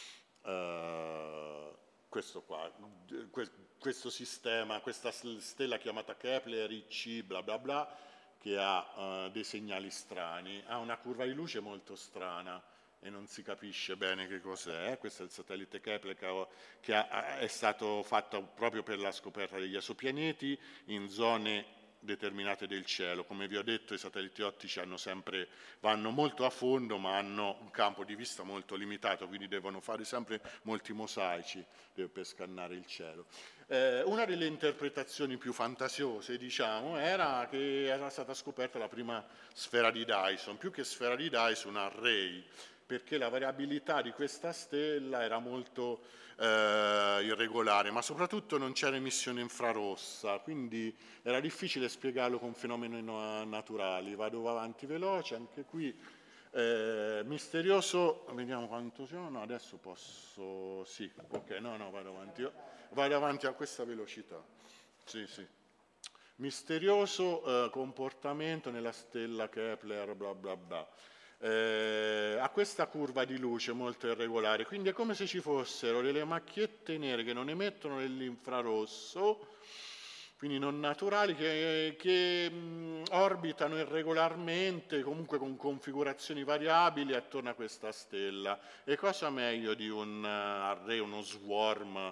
questo qua, questo sistema, questa stella chiamata Kepler IC bla bla bla, che ha dei segnali strani, ha una curva di luce molto strana e non si capisce bene che cos'è. Questo è il satellite Kepler che è stato fatto proprio per la scoperta degli esopianeti in zone determinate del cielo. Come vi ho detto, i satelliti ottici vanno molto a fondo, ma hanno un campo di vista molto limitato, quindi devono fare sempre molti mosaici per scannare il cielo. Una delle interpretazioni più fantasiose, diciamo, era che era stata scoperta la prima sfera di Dyson, più che sfera di Dyson, un array, perché la variabilità di questa stella era molto irregolare, ma soprattutto non c'era emissione infrarossa, quindi era difficile spiegarlo con fenomeni naturali. Vado avanti veloce, anche qui misterioso, vediamo quanto sono, adesso posso, sì, ok, no, vado avanti a questa velocità, sì. Misterioso comportamento nella stella Kepler, bla bla bla. Ha questa curva di luce molto irregolare, quindi è come se ci fossero delle macchiette nere che non emettono dell'infrarosso, quindi non naturali, che orbitano irregolarmente, comunque con configurazioni variabili attorno a questa stella. E cosa meglio di un array, uno swarm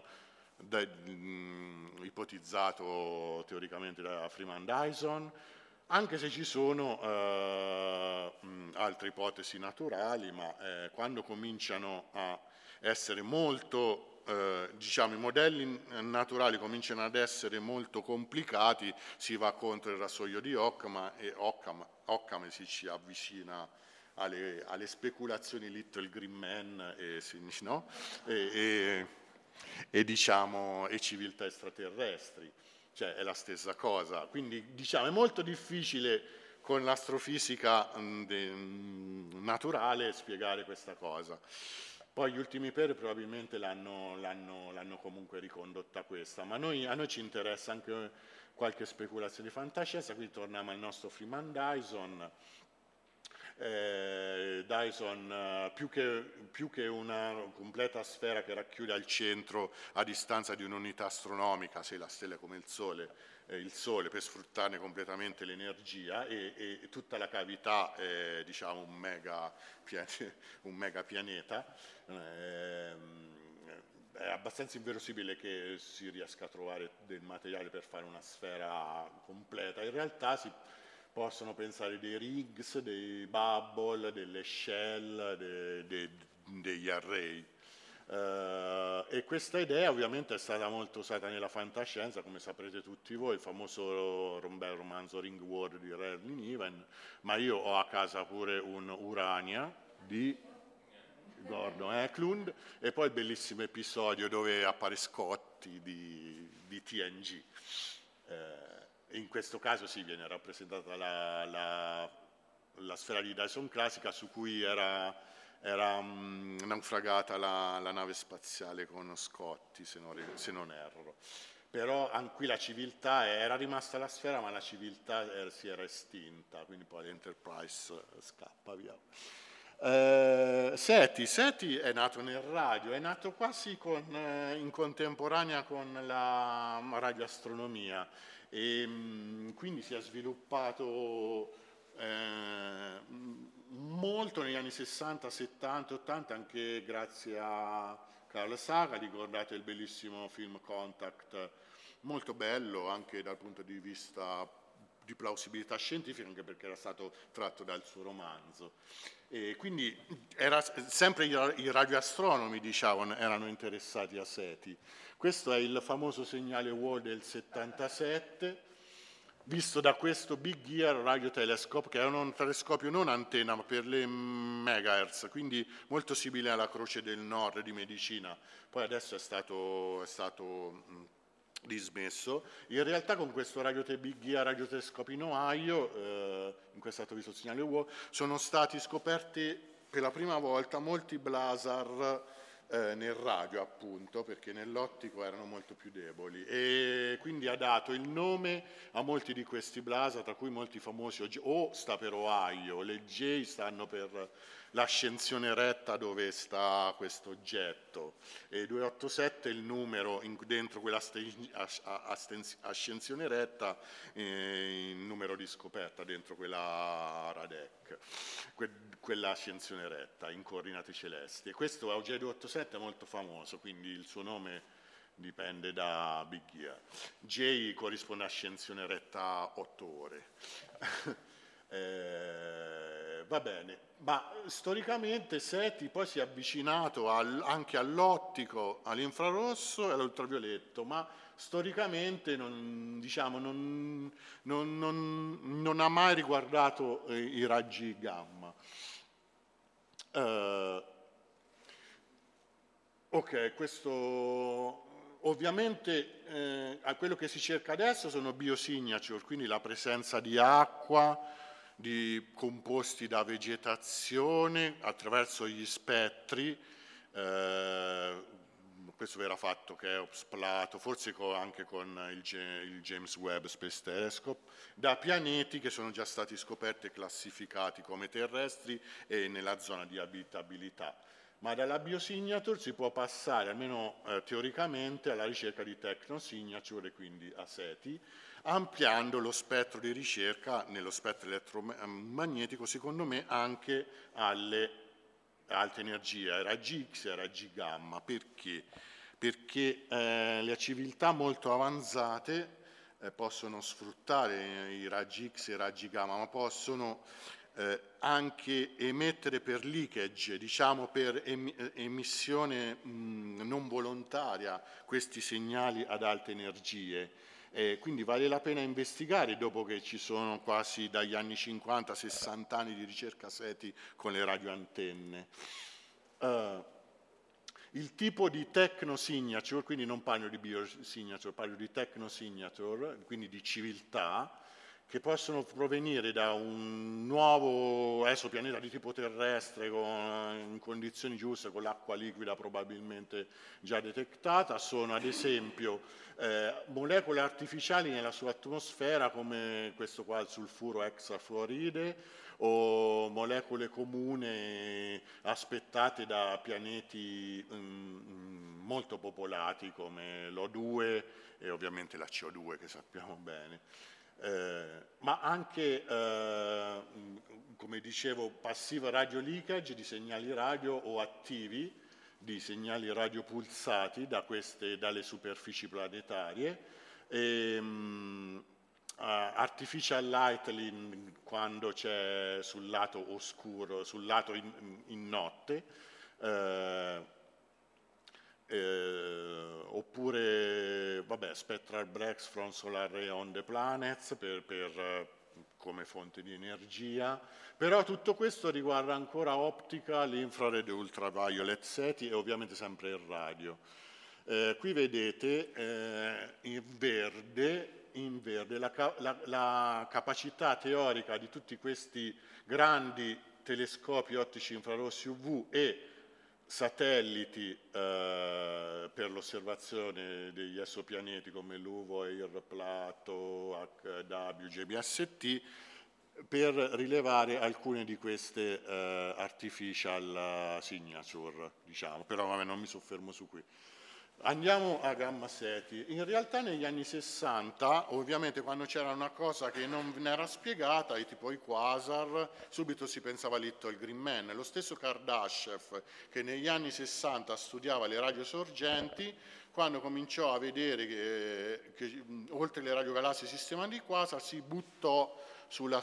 ipotizzato teoricamente da Freeman Dyson, anche se ci sono altre ipotesi naturali, ma quando cominciano a essere molto, diciamo, i modelli naturali cominciano ad essere molto complicati, si va contro il rasoio di Occam e Occam si ci avvicina alle speculazioni Little Green Man e civiltà extraterrestri. Cioè è la stessa cosa, quindi diciamo è molto difficile con l'astrofisica naturale spiegare questa cosa. Poi gli ultimi pair probabilmente l'hanno comunque ricondotta questa, ma a noi ci interessa anche qualche speculazione di fantascienza, quindi torniamo al nostro Freeman Dyson. Dyson più che una completa sfera che racchiude al centro a distanza di un'unità astronomica, se la stella è come il Sole il Sole per sfruttarne completamente l'energia e tutta la cavità è diciamo un mega pianeta. È abbastanza inverosimile che si riesca a trovare del materiale per fare una sfera completa. In realtà si possono pensare dei rigs, dei bubble, delle shell, degli array. E questa idea ovviamente è stata molto usata nella fantascienza, come saprete tutti voi, il famoso bel romanzo Ringworld di Ernest Niven, ma io ho a casa pure un Urania di Gordon Eklund e poi il bellissimo episodio dove appare Scotty di TNG. In questo caso sì, viene rappresentata la sfera di Dyson classica su cui era naufragata la nave spaziale con Scotty, se non erro. Però anche qui la civiltà era rimasta la sfera, ma la civiltà si era estinta, quindi poi l'Enterprise scappa via. SETI è nato nel radio, è nato quasi in contemporanea con la radioastronomia e quindi si è sviluppato molto negli anni 60, 70, 80, anche grazie a Carl Sagan. Ricordate il bellissimo film Contact, molto bello anche dal punto di vista di plausibilità scientifica, anche perché era stato tratto dal suo romanzo. E quindi sempre i radioastronomi erano interessati a SETI. Questo è il famoso segnale WALL del 77, visto da questo Big Ear Radio Telescope, che è un telescopio non antenna ma per le megahertz, quindi molto simile alla Croce del Nord di medicina. Poi adesso è stato dismesso. In realtà con questo Big Ear Radio Telescope in Ohio, in cui è stato visto il segnale WALL, sono stati scoperti per la prima volta molti blazar nel radio, appunto, perché nell'ottico erano molto più deboli, e quindi ha dato il nome a molti di questi blazar, tra cui molti famosi O sta per Ohio, le J stanno per l'ascensione retta dove sta questo oggetto, e 287 è il numero dentro quella ascensione retta, il numero di scoperta dentro quella RADEC, quella ascensione retta in coordinate celesti. E questo OJ287 è molto famoso, quindi il suo nome dipende da Big Ear. J corrisponde a ascensione retta 8 ore. Va bene, ma storicamente SETI poi si è avvicinato anche all'ottico, all'infrarosso e all'ultravioletto, ma storicamente non ha mai riguardato i raggi gamma. Ok, questo ovviamente quello che si cerca adesso sono biosignature, quindi la presenza di acqua, di composti da vegetazione attraverso gli spettri. Questo verrà fatto che è Plato, forse anche con il James Webb Space Telescope, da pianeti che sono già stati scoperti e classificati come terrestri e nella zona di abitabilità. Ma dalla biosignature si può passare, almeno teoricamente, alla ricerca di technosignature, e quindi a SETI, ampliando lo spettro di ricerca nello spettro elettromagnetico, secondo me, anche alle alte energie, ai raggi X e ai raggi gamma. Perché? Perché le civiltà molto avanzate possono sfruttare i raggi X e i raggi gamma, ma possono anche emettere per leakage, diciamo per emissione non volontaria, questi segnali ad alte energie. Quindi vale la pena investigare, dopo che ci sono quasi dagli anni 50-60 anni di ricerca SETI con le radioantenne. Il tipo di technosignature, quindi non parlo di biosignature, parlo di technosignature, quindi di civiltà, che possono provenire da un nuovo esopianeta di tipo terrestre in condizioni giuste, con l'acqua liquida probabilmente già detectata, sono ad esempio molecole artificiali nella sua atmosfera, come questo qua, il sulfuro exafluoride, o molecole comuni aspettate da pianeti molto popolati come l'O2 e ovviamente la CO2 che sappiamo bene. Ma anche, come dicevo, passive radio leakage di segnali radio o attivi di segnali radio pulsati dalle superfici planetarie, artificial light quando c'è sul lato oscuro, sul lato in notte, oppure spectral breaks from solar ray on the planets come fonte di energia, però tutto questo riguarda ancora optica, l'infrared e ultraviolet SETI e ovviamente sempre il radio. Qui vedete in verde la capacità teorica di tutti questi grandi telescopi ottici infrarossi UV e satelliti per l'osservazione degli esopianeti come l'UVO, Air, Plato, HW, JBST, per rilevare alcune di queste artificial signature, diciamo, però non mi soffermo su qui. Andiamo a gamma SETI. In realtà negli anni 60, ovviamente quando c'era una cosa che non era spiegata, tipo i quasar, subito si pensava a Little Green Man. Lo stesso Kardashev, che negli anni 60 studiava le radiosorgenti, quando cominciò a vedere che oltre le radiogalassie esistevano i quasar, si buttò sulla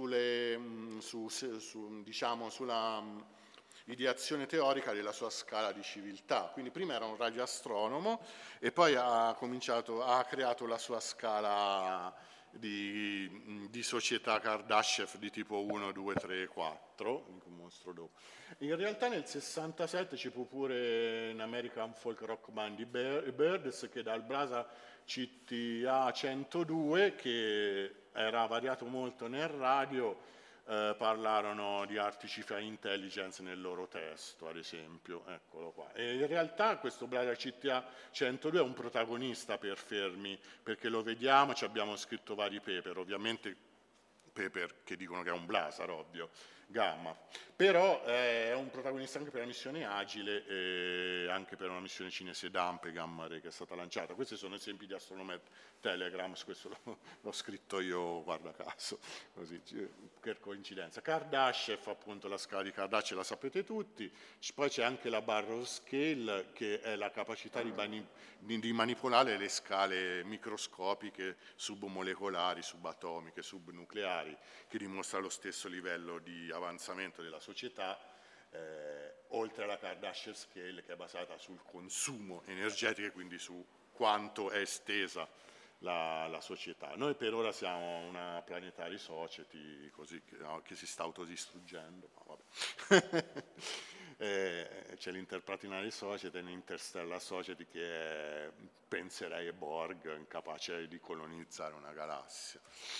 ideazione teorica della sua scala di civiltà. Quindi prima era un radioastronomo e poi ha creato la sua scala di società Kardashev di tipo 1, 2, 3, 4, un mostro dopo. In realtà nel 67 ci fu pure un American folk rock band di Birds che dal Brasa CTA 102, che era variato molto nel radio, parlarono di artificial intelligence nel loro testo, ad esempio, eccolo qua. E in realtà questo Blasa CTA 102 è un protagonista per Fermi, perché lo vediamo, ci abbiamo scritto vari paper, ovviamente paper che dicono che è un blazar, ovvio, gamma, però è un protagonista anche per la missione Agile e anche per una missione cinese DAMP e Gamma Ray che è stata lanciata. Questi sono esempi di Astronomer Telegrams, questo l'ho scritto io, guarda caso, così, per coincidenza. Kardashev, appunto, la scala di Kardashev la sapete tutti, poi c'è anche la Barrow Scale, che è la capacità di manipolare le scale microscopiche submolecolari, subatomiche, subnucleari, che dimostra lo stesso livello di avanzamento della società, oltre alla Kardashev Scale, che è basata sul consumo energetico e quindi su quanto è estesa la società. Noi per ora siamo una planetary society, così, che si sta autodistruggendo, ma vabbè. C'è l'Interplanetary Society e l'Interstellar Society che è, penserei, Borg, incapace di colonizzare una galassia.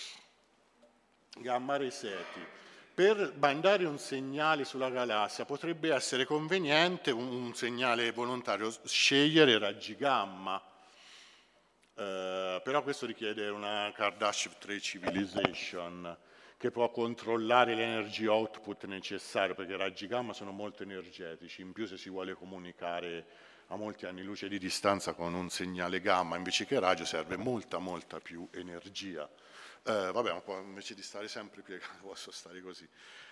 Gamma Ray SETI. Per mandare un segnale sulla galassia potrebbe essere conveniente un segnale volontario scegliere raggi gamma, però questo richiede una Kardashev 3 Civilization che può controllare l'energy output necessario, perché i raggi gamma sono molto energetici, in più se si vuole comunicare a molti anni luce di distanza con un segnale gamma invece che radio serve molta più energia. Vabbè, un po' invece di stare sempre piegato posso stare così.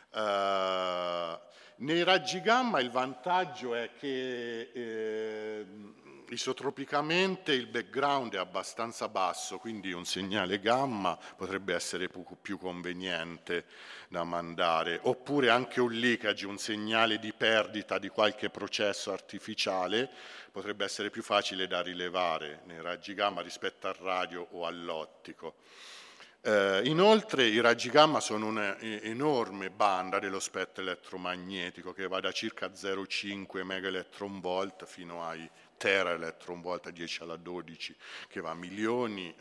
Nei raggi gamma il vantaggio è che isotropicamente il background è abbastanza basso, quindi un segnale gamma potrebbe essere più conveniente da mandare, oppure anche un leakage, un segnale di perdita di qualche processo artificiale potrebbe essere più facile da rilevare nei raggi gamma rispetto al radio o all'ottico. Inoltre i raggi gamma sono un'enorme banda dello spettro elettromagnetico che va da circa 0,5 megaelectronvolt fino ai tera electron volt a 10 alla 12, che va a milioni,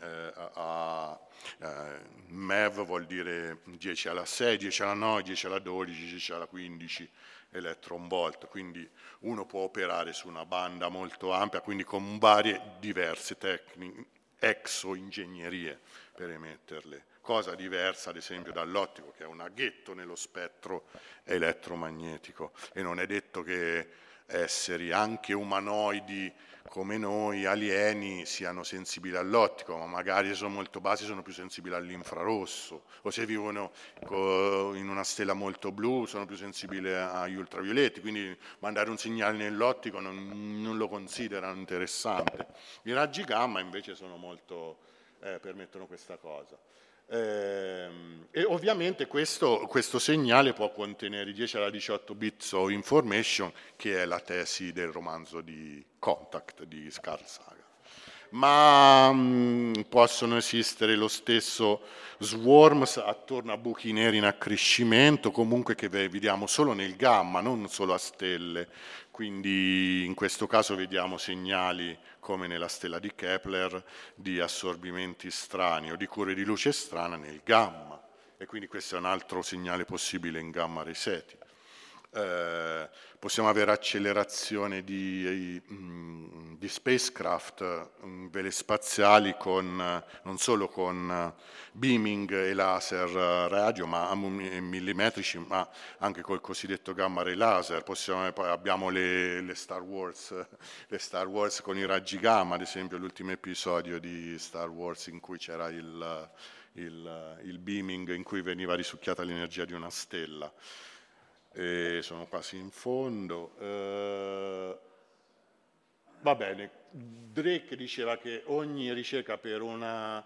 MeV vuol dire 10 alla 6, 10 alla 9, 10 alla 12, 10 alla 15 electron volt, quindi uno può operare su una banda molto ampia, quindi con varie diverse tecniche, exoingegnerie per emetterle, cosa diversa ad esempio dall'ottico, che è un aghetto nello spettro elettromagnetico, e non è detto che esseri anche umanoidi come noi, alieni, siano sensibili all'ottico, ma magari sono molto bassi, sono più sensibili all'infrarosso, o se vivono in una stella molto blu sono più sensibili agli ultravioletti, quindi mandare un segnale nell'ottico non lo considerano interessante. I raggi gamma invece sono molto, permettono questa cosa. E ovviamente questo segnale può contenere 10 alla 18 bits of information, che è la tesi del romanzo di Contact di Carl Sagan. Ma possono esistere lo stesso swarms attorno a buchi neri in accrescimento, comunque che vediamo solo nel gamma, non solo a stelle. Quindi in questo caso vediamo segnali, come nella stella di Kepler, di assorbimenti strani o di curve di luce strana nel gamma. E quindi questo è un altro segnale possibile in gamma ray setting. Possiamo avere accelerazione di spacecraft, vele spaziali, non solo con beaming e laser radio, ma millimetrici, ma anche col cosiddetto gamma ray laser. Poi abbiamo le Star Wars con i raggi gamma, ad esempio l'ultimo episodio di Star Wars in cui c'era il beaming, in cui veniva risucchiata l'energia di una stella. Sono quasi in fondo. Va bene, Drake diceva che ogni ricerca per una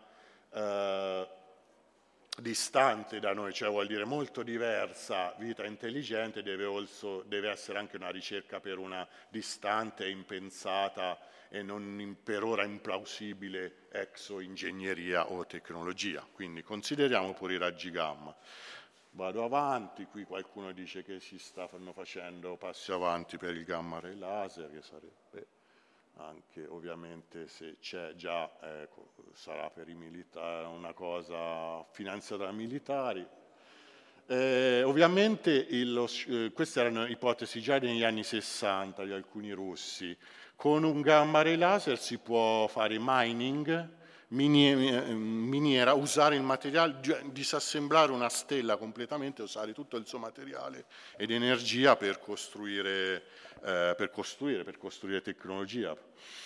distante da noi, cioè vuol dire molto diversa, vita intelligente, deve essere anche una ricerca per una distante, impensata e non per ora implausibile exoingegneria o tecnologia. Quindi consideriamo pure i raggi gamma. Vado avanti, qui qualcuno dice che si stanno facendo passi avanti per il gamma ray laser, che sarebbe anche, ovviamente, se c'è già, sarà per i militari, una cosa finanziata dai militari. Ovviamente queste erano ipotesi già negli anni 60 di alcuni russi. Con un gamma ray laser si può fare mining, miniera, usare il materiale, disassemblare una stella completamente, usare tutto il suo materiale ed energia per costruire tecnologia.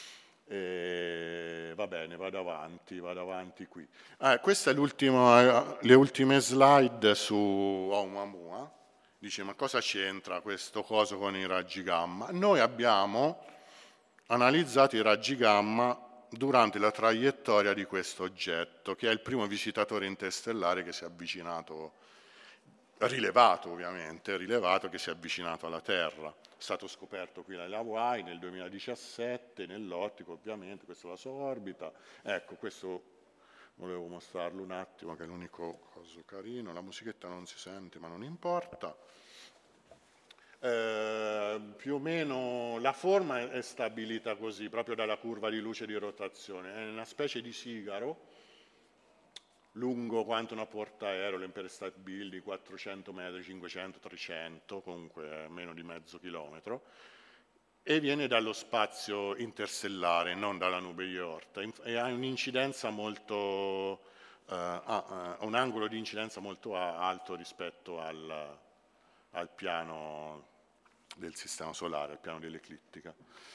Va bene, vado avanti qui. Queste sono le ultime slide su Oumuamua. Dice, ma cosa c'entra questo coso con i raggi gamma? Noi abbiamo analizzato i raggi gamma durante la traiettoria di questo oggetto, che è il primo visitatore interstellare che si è avvicinato, rilevato che si è avvicinato alla Terra. È stato scoperto qui alle Hawaii nel 2017, nell'ottico ovviamente, questa è la sua orbita. Ecco, questo volevo mostrarlo un attimo, che è l'unico coso carino, la musichetta non si sente ma non importa. Più o meno la forma è stabilita così, proprio dalla curva di luce di rotazione. È una specie di sigaro, lungo quanto una portaereo, l'Empire State Building, 400 metri, 500, 300, comunque meno di mezzo chilometro, e viene dallo spazio interstellare, non dalla nube di Oort, e ha un'incidenza molto, un angolo di incidenza molto alto rispetto al piano del sistema solare, al piano dell'eclittica.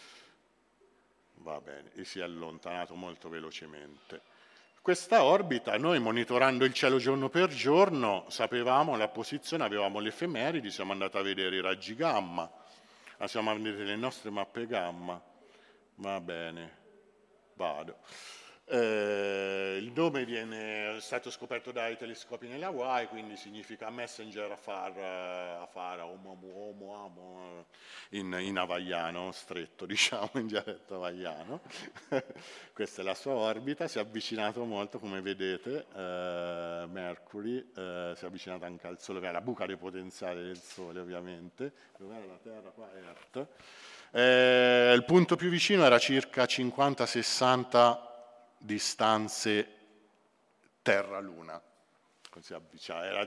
Va bene, e si è allontanato molto velocemente. Questa orbita, noi monitorando il cielo giorno per giorno, sapevamo la posizione, avevamo le effemeridi, siamo andati a vedere i raggi gamma, siamo a vedere le nostre mappe gamma. Va bene, vado. Il nome è stato scoperto dai telescopi nelle Hawaii, quindi significa messenger afara, in hawaiano stretto, diciamo, in dialetto hawaiano. Questa è la sua orbita, si è avvicinato molto, come vedete, Mercury, si è avvicinata anche al Sole, la buca di potenziale del Sole ovviamente. Dov'era la Terra? Qua, Earth. Il punto più vicino era circa 50-60 distanze Terra-Luna, era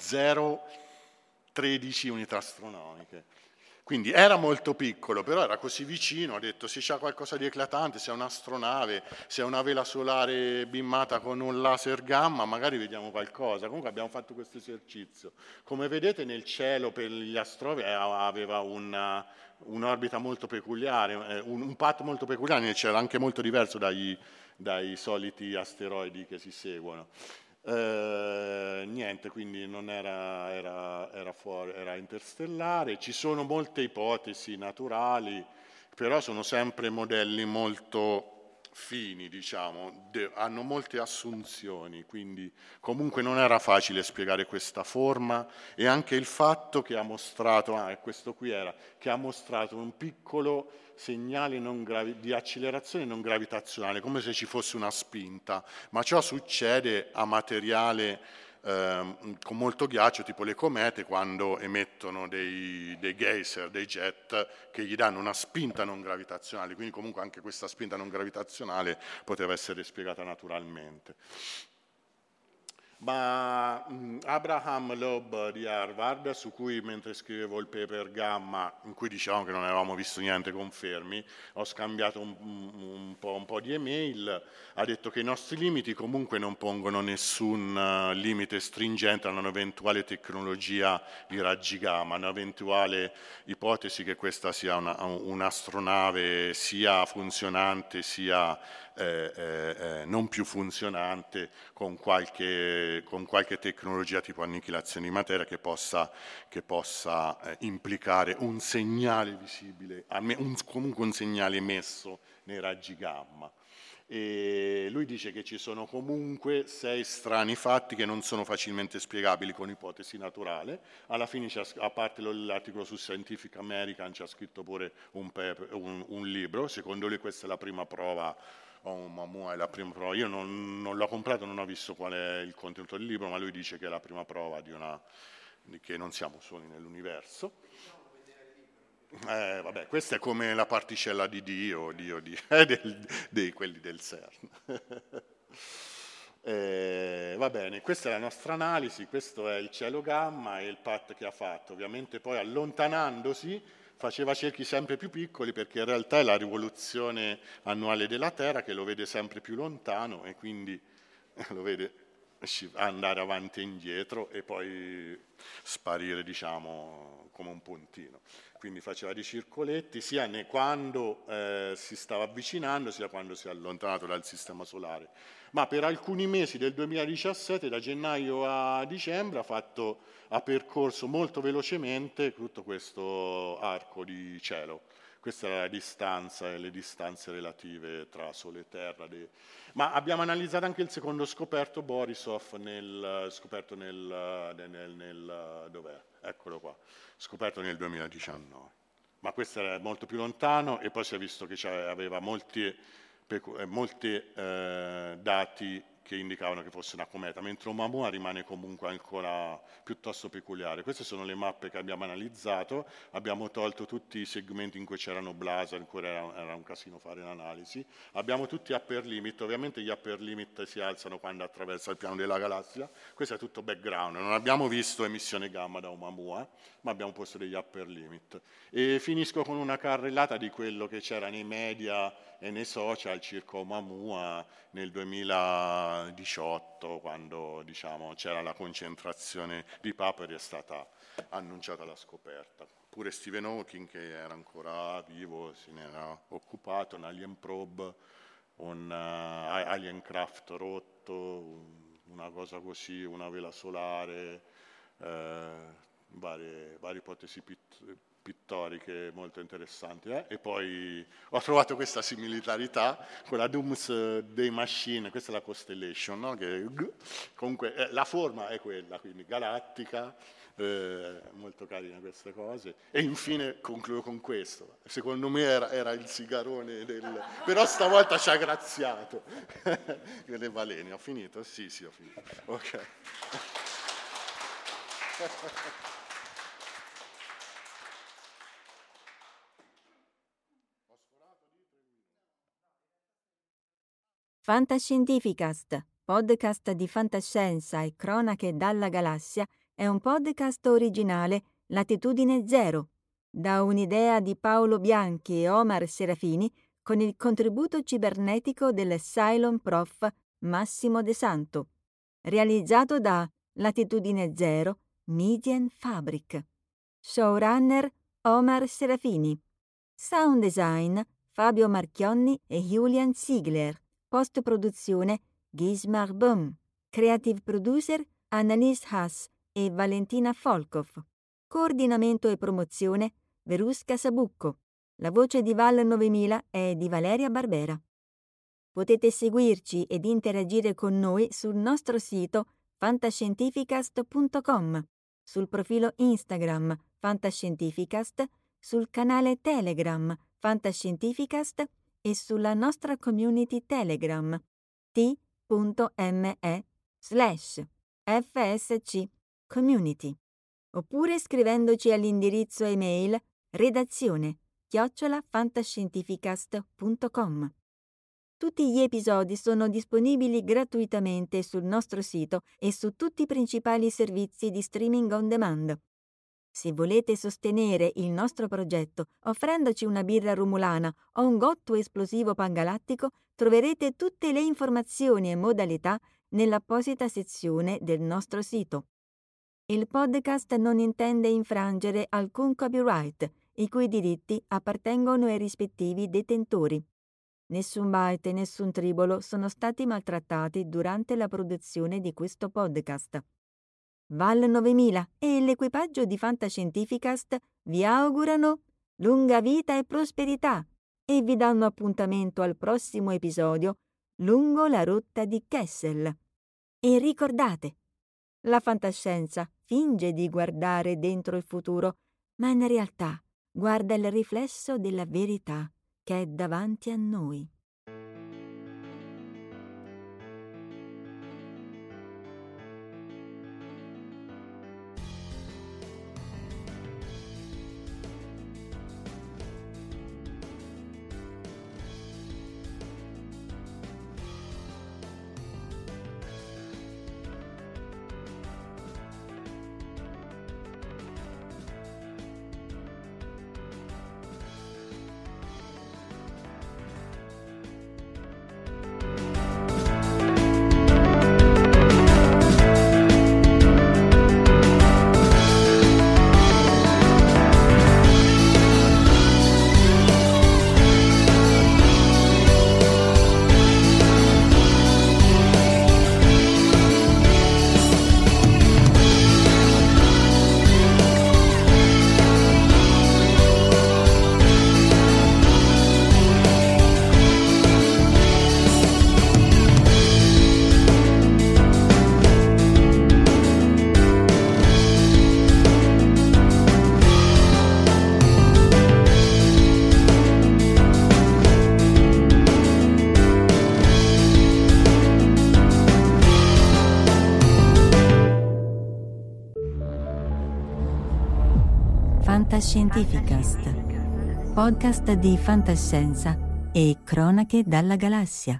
0,13 unità astronomiche. Quindi era molto piccolo, però era così vicino, ho detto se c'è qualcosa di eclatante, se è un'astronave, se è una vela solare bimmata con un laser gamma, magari vediamo qualcosa. Comunque abbiamo fatto questo esercizio. Come vedete nel cielo per gli astronomi aveva un'orbita molto peculiare, un path molto peculiare nel cielo, anche molto diverso dai soliti asteroidi che si seguono. Niente, quindi non era interstellare. Ci sono molte ipotesi naturali, però sono sempre modelli molto fini, diciamo, hanno molte assunzioni, quindi comunque non era facile spiegare questa forma, e anche il fatto che ha mostrato, questo qui era, che ha mostrato un piccolo segnale di accelerazione non gravitazionale, come se ci fosse una spinta, ma ciò succede a materiale con molto ghiaccio, tipo le comete, quando emettono dei geyser, dei jet, che gli danno una spinta non gravitazionale, quindi comunque anche questa spinta non gravitazionale poteva essere spiegata naturalmente. Ma Abraham Loeb di Harvard, su cui mentre scrivevo il paper Gamma, in cui dicevamo che non avevamo visto niente confermi, ho scambiato un po' di email, ha detto che i nostri limiti comunque non pongono nessun limite stringente a un'eventuale tecnologia di raggi gamma, un'eventuale ipotesi che questa sia un'astronave sia funzionante sia non più funzionante, con qualche tecnologia tipo annichilazione di materia che possa implicare un segnale visibile, comunque un segnale emesso nei raggi gamma. E lui dice che ci sono comunque 6 strani fatti che non sono facilmente spiegabili con ipotesi naturale. Alla fine, a parte l'articolo su Scientific American, ci ha scritto pure un libro. Secondo lui questa è la prima prova. Oumuamua è la prima prova. Io non l'ho comprato, non ho visto qual è il contenuto del libro, ma lui dice che è la prima prova che non siamo soli nell'universo. Vabbè, questa è come la particella di Dio di quelli del CERN. Va bene, questa è la nostra analisi, questo è il cielo gamma e il path che ha fatto. Ovviamente poi allontanandosi faceva cerchi sempre più piccoli, perché in realtà è la rivoluzione annuale della Terra che lo vede sempre più lontano e quindi lo vede andare avanti e indietro e poi sparire, diciamo, come un puntino. Quindi faceva dei circoletti sia quando si stava avvicinando sia quando si è allontanato dal sistema solare. Ma per alcuni mesi del 2017, da gennaio a dicembre, ha percorso molto velocemente tutto questo arco di cielo. Questa era la distanza e le distanze relative tra Sole e Terra. Ma abbiamo analizzato anche il secondo scoperto, Borisov, dov'è? Eccolo qua, scoperto nel 2019. Ma questo era molto più lontano e poi si è visto che aveva molti dati che indicavano che fosse una cometa, mentre Oumuamua rimane comunque ancora piuttosto peculiare. Queste sono le mappe che abbiamo analizzato, abbiamo tolto tutti i segmenti in cui c'erano blasi, ancora era un casino fare l'analisi, abbiamo tutti upper limit, ovviamente gli upper limit si alzano quando attraversa il piano della galassia, questo è tutto background, non abbiamo visto emissione gamma da Oumuamua, ma abbiamo posto degli upper limit. E finisco con una carrellata di quello che c'era nei media e nei social circa Oumuamua nel 2018, quando diciamo, c'era la concentrazione di paperi, è stata annunciata la scoperta. Pure Stephen Hawking, che era ancora vivo, se ne era occupato, un alien probe, un alien craft rotto, una cosa così, una vela solare, varie ipotesi pittoriche molto interessanti. E poi ho trovato questa similarità con la Doomsday Machine, questa è la Constellation, no? Che comunque la forma è quella, quindi galattica, molto carina queste cose. E infine concludo con questo, secondo me era il sigarone però stavolta ci ha graziato. Le balene, ho finito? Sì, ho finito. Ok. Fantascientificast, podcast di fantascienza e cronache dalla galassia, è un podcast originale Latitudine Zero, da un'idea di Paolo Bianchi e Omar Serafini con il contributo cibernetico del Cylon Prof Massimo De Santo, realizzato da Latitudine Zero Media Fabric. Showrunner Omar Serafini. Sound design Fabio Marchionni e Julian Ziegler. Post-produzione Gismar Böhm. Creative producer Annalise Haas e Valentina Folkov. Coordinamento e promozione Verusca Sabucco. La voce di Val 9000 è di Valeria Barbera. Potete seguirci ed interagire con noi sul nostro sito fantascientificast.com, sul profilo Instagram Fantascientificast, sul canale Telegram Fantascientificast e sulla nostra community Telegram t.me/FSC Community, oppure scrivendoci all'indirizzo email redazione@fantascientificast.com. Tutti gli episodi sono disponibili gratuitamente sul nostro sito e su tutti i principali servizi di streaming on demand. Se volete sostenere il nostro progetto offrendoci una birra rumulana o un gotto esplosivo pangalattico, troverete tutte le informazioni e modalità nell'apposita sezione del nostro sito. Il podcast non intende infrangere alcun copyright, i cui diritti appartengono ai rispettivi detentori. Nessun byte e nessun tribolo sono stati maltrattati durante la produzione di questo podcast. Val 9000 e l'equipaggio di Fantascientificast vi augurano lunga vita e prosperità e vi danno appuntamento al prossimo episodio lungo la rotta di Kessel. E ricordate, la fantascienza finge di guardare dentro il futuro, ma in realtà guarda il riflesso della verità che è davanti a noi. Fantascientificast, podcast di fantascienza e cronache dalla galassia.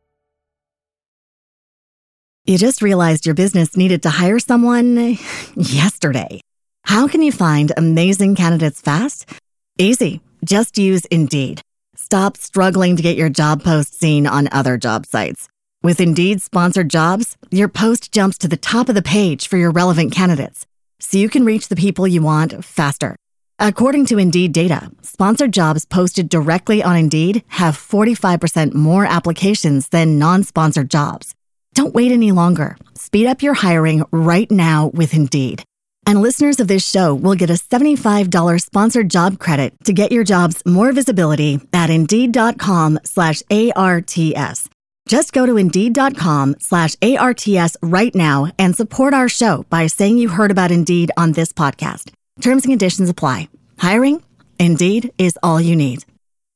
You just realized your business needed to hire someone yesterday. How can you find amazing candidates fast? Easy. Just use Indeed. Stop struggling to get your job post seen on other job sites. With Indeed sponsored jobs, your post jumps to the top of the page for your relevant candidates, so you can reach the people you want faster. According to Indeed data, sponsored jobs posted directly on Indeed have 45% more applications than non-sponsored jobs. Don't wait any longer. Speed up your hiring right now with Indeed. And listeners of this show will get a $75 sponsored job credit to get your jobs more visibility at Indeed.com/ARTS. Just go to Indeed.com/ARTS right now and support our show by saying you heard about Indeed on this podcast. Terms and conditions apply. Hiring? Indeed is all you need.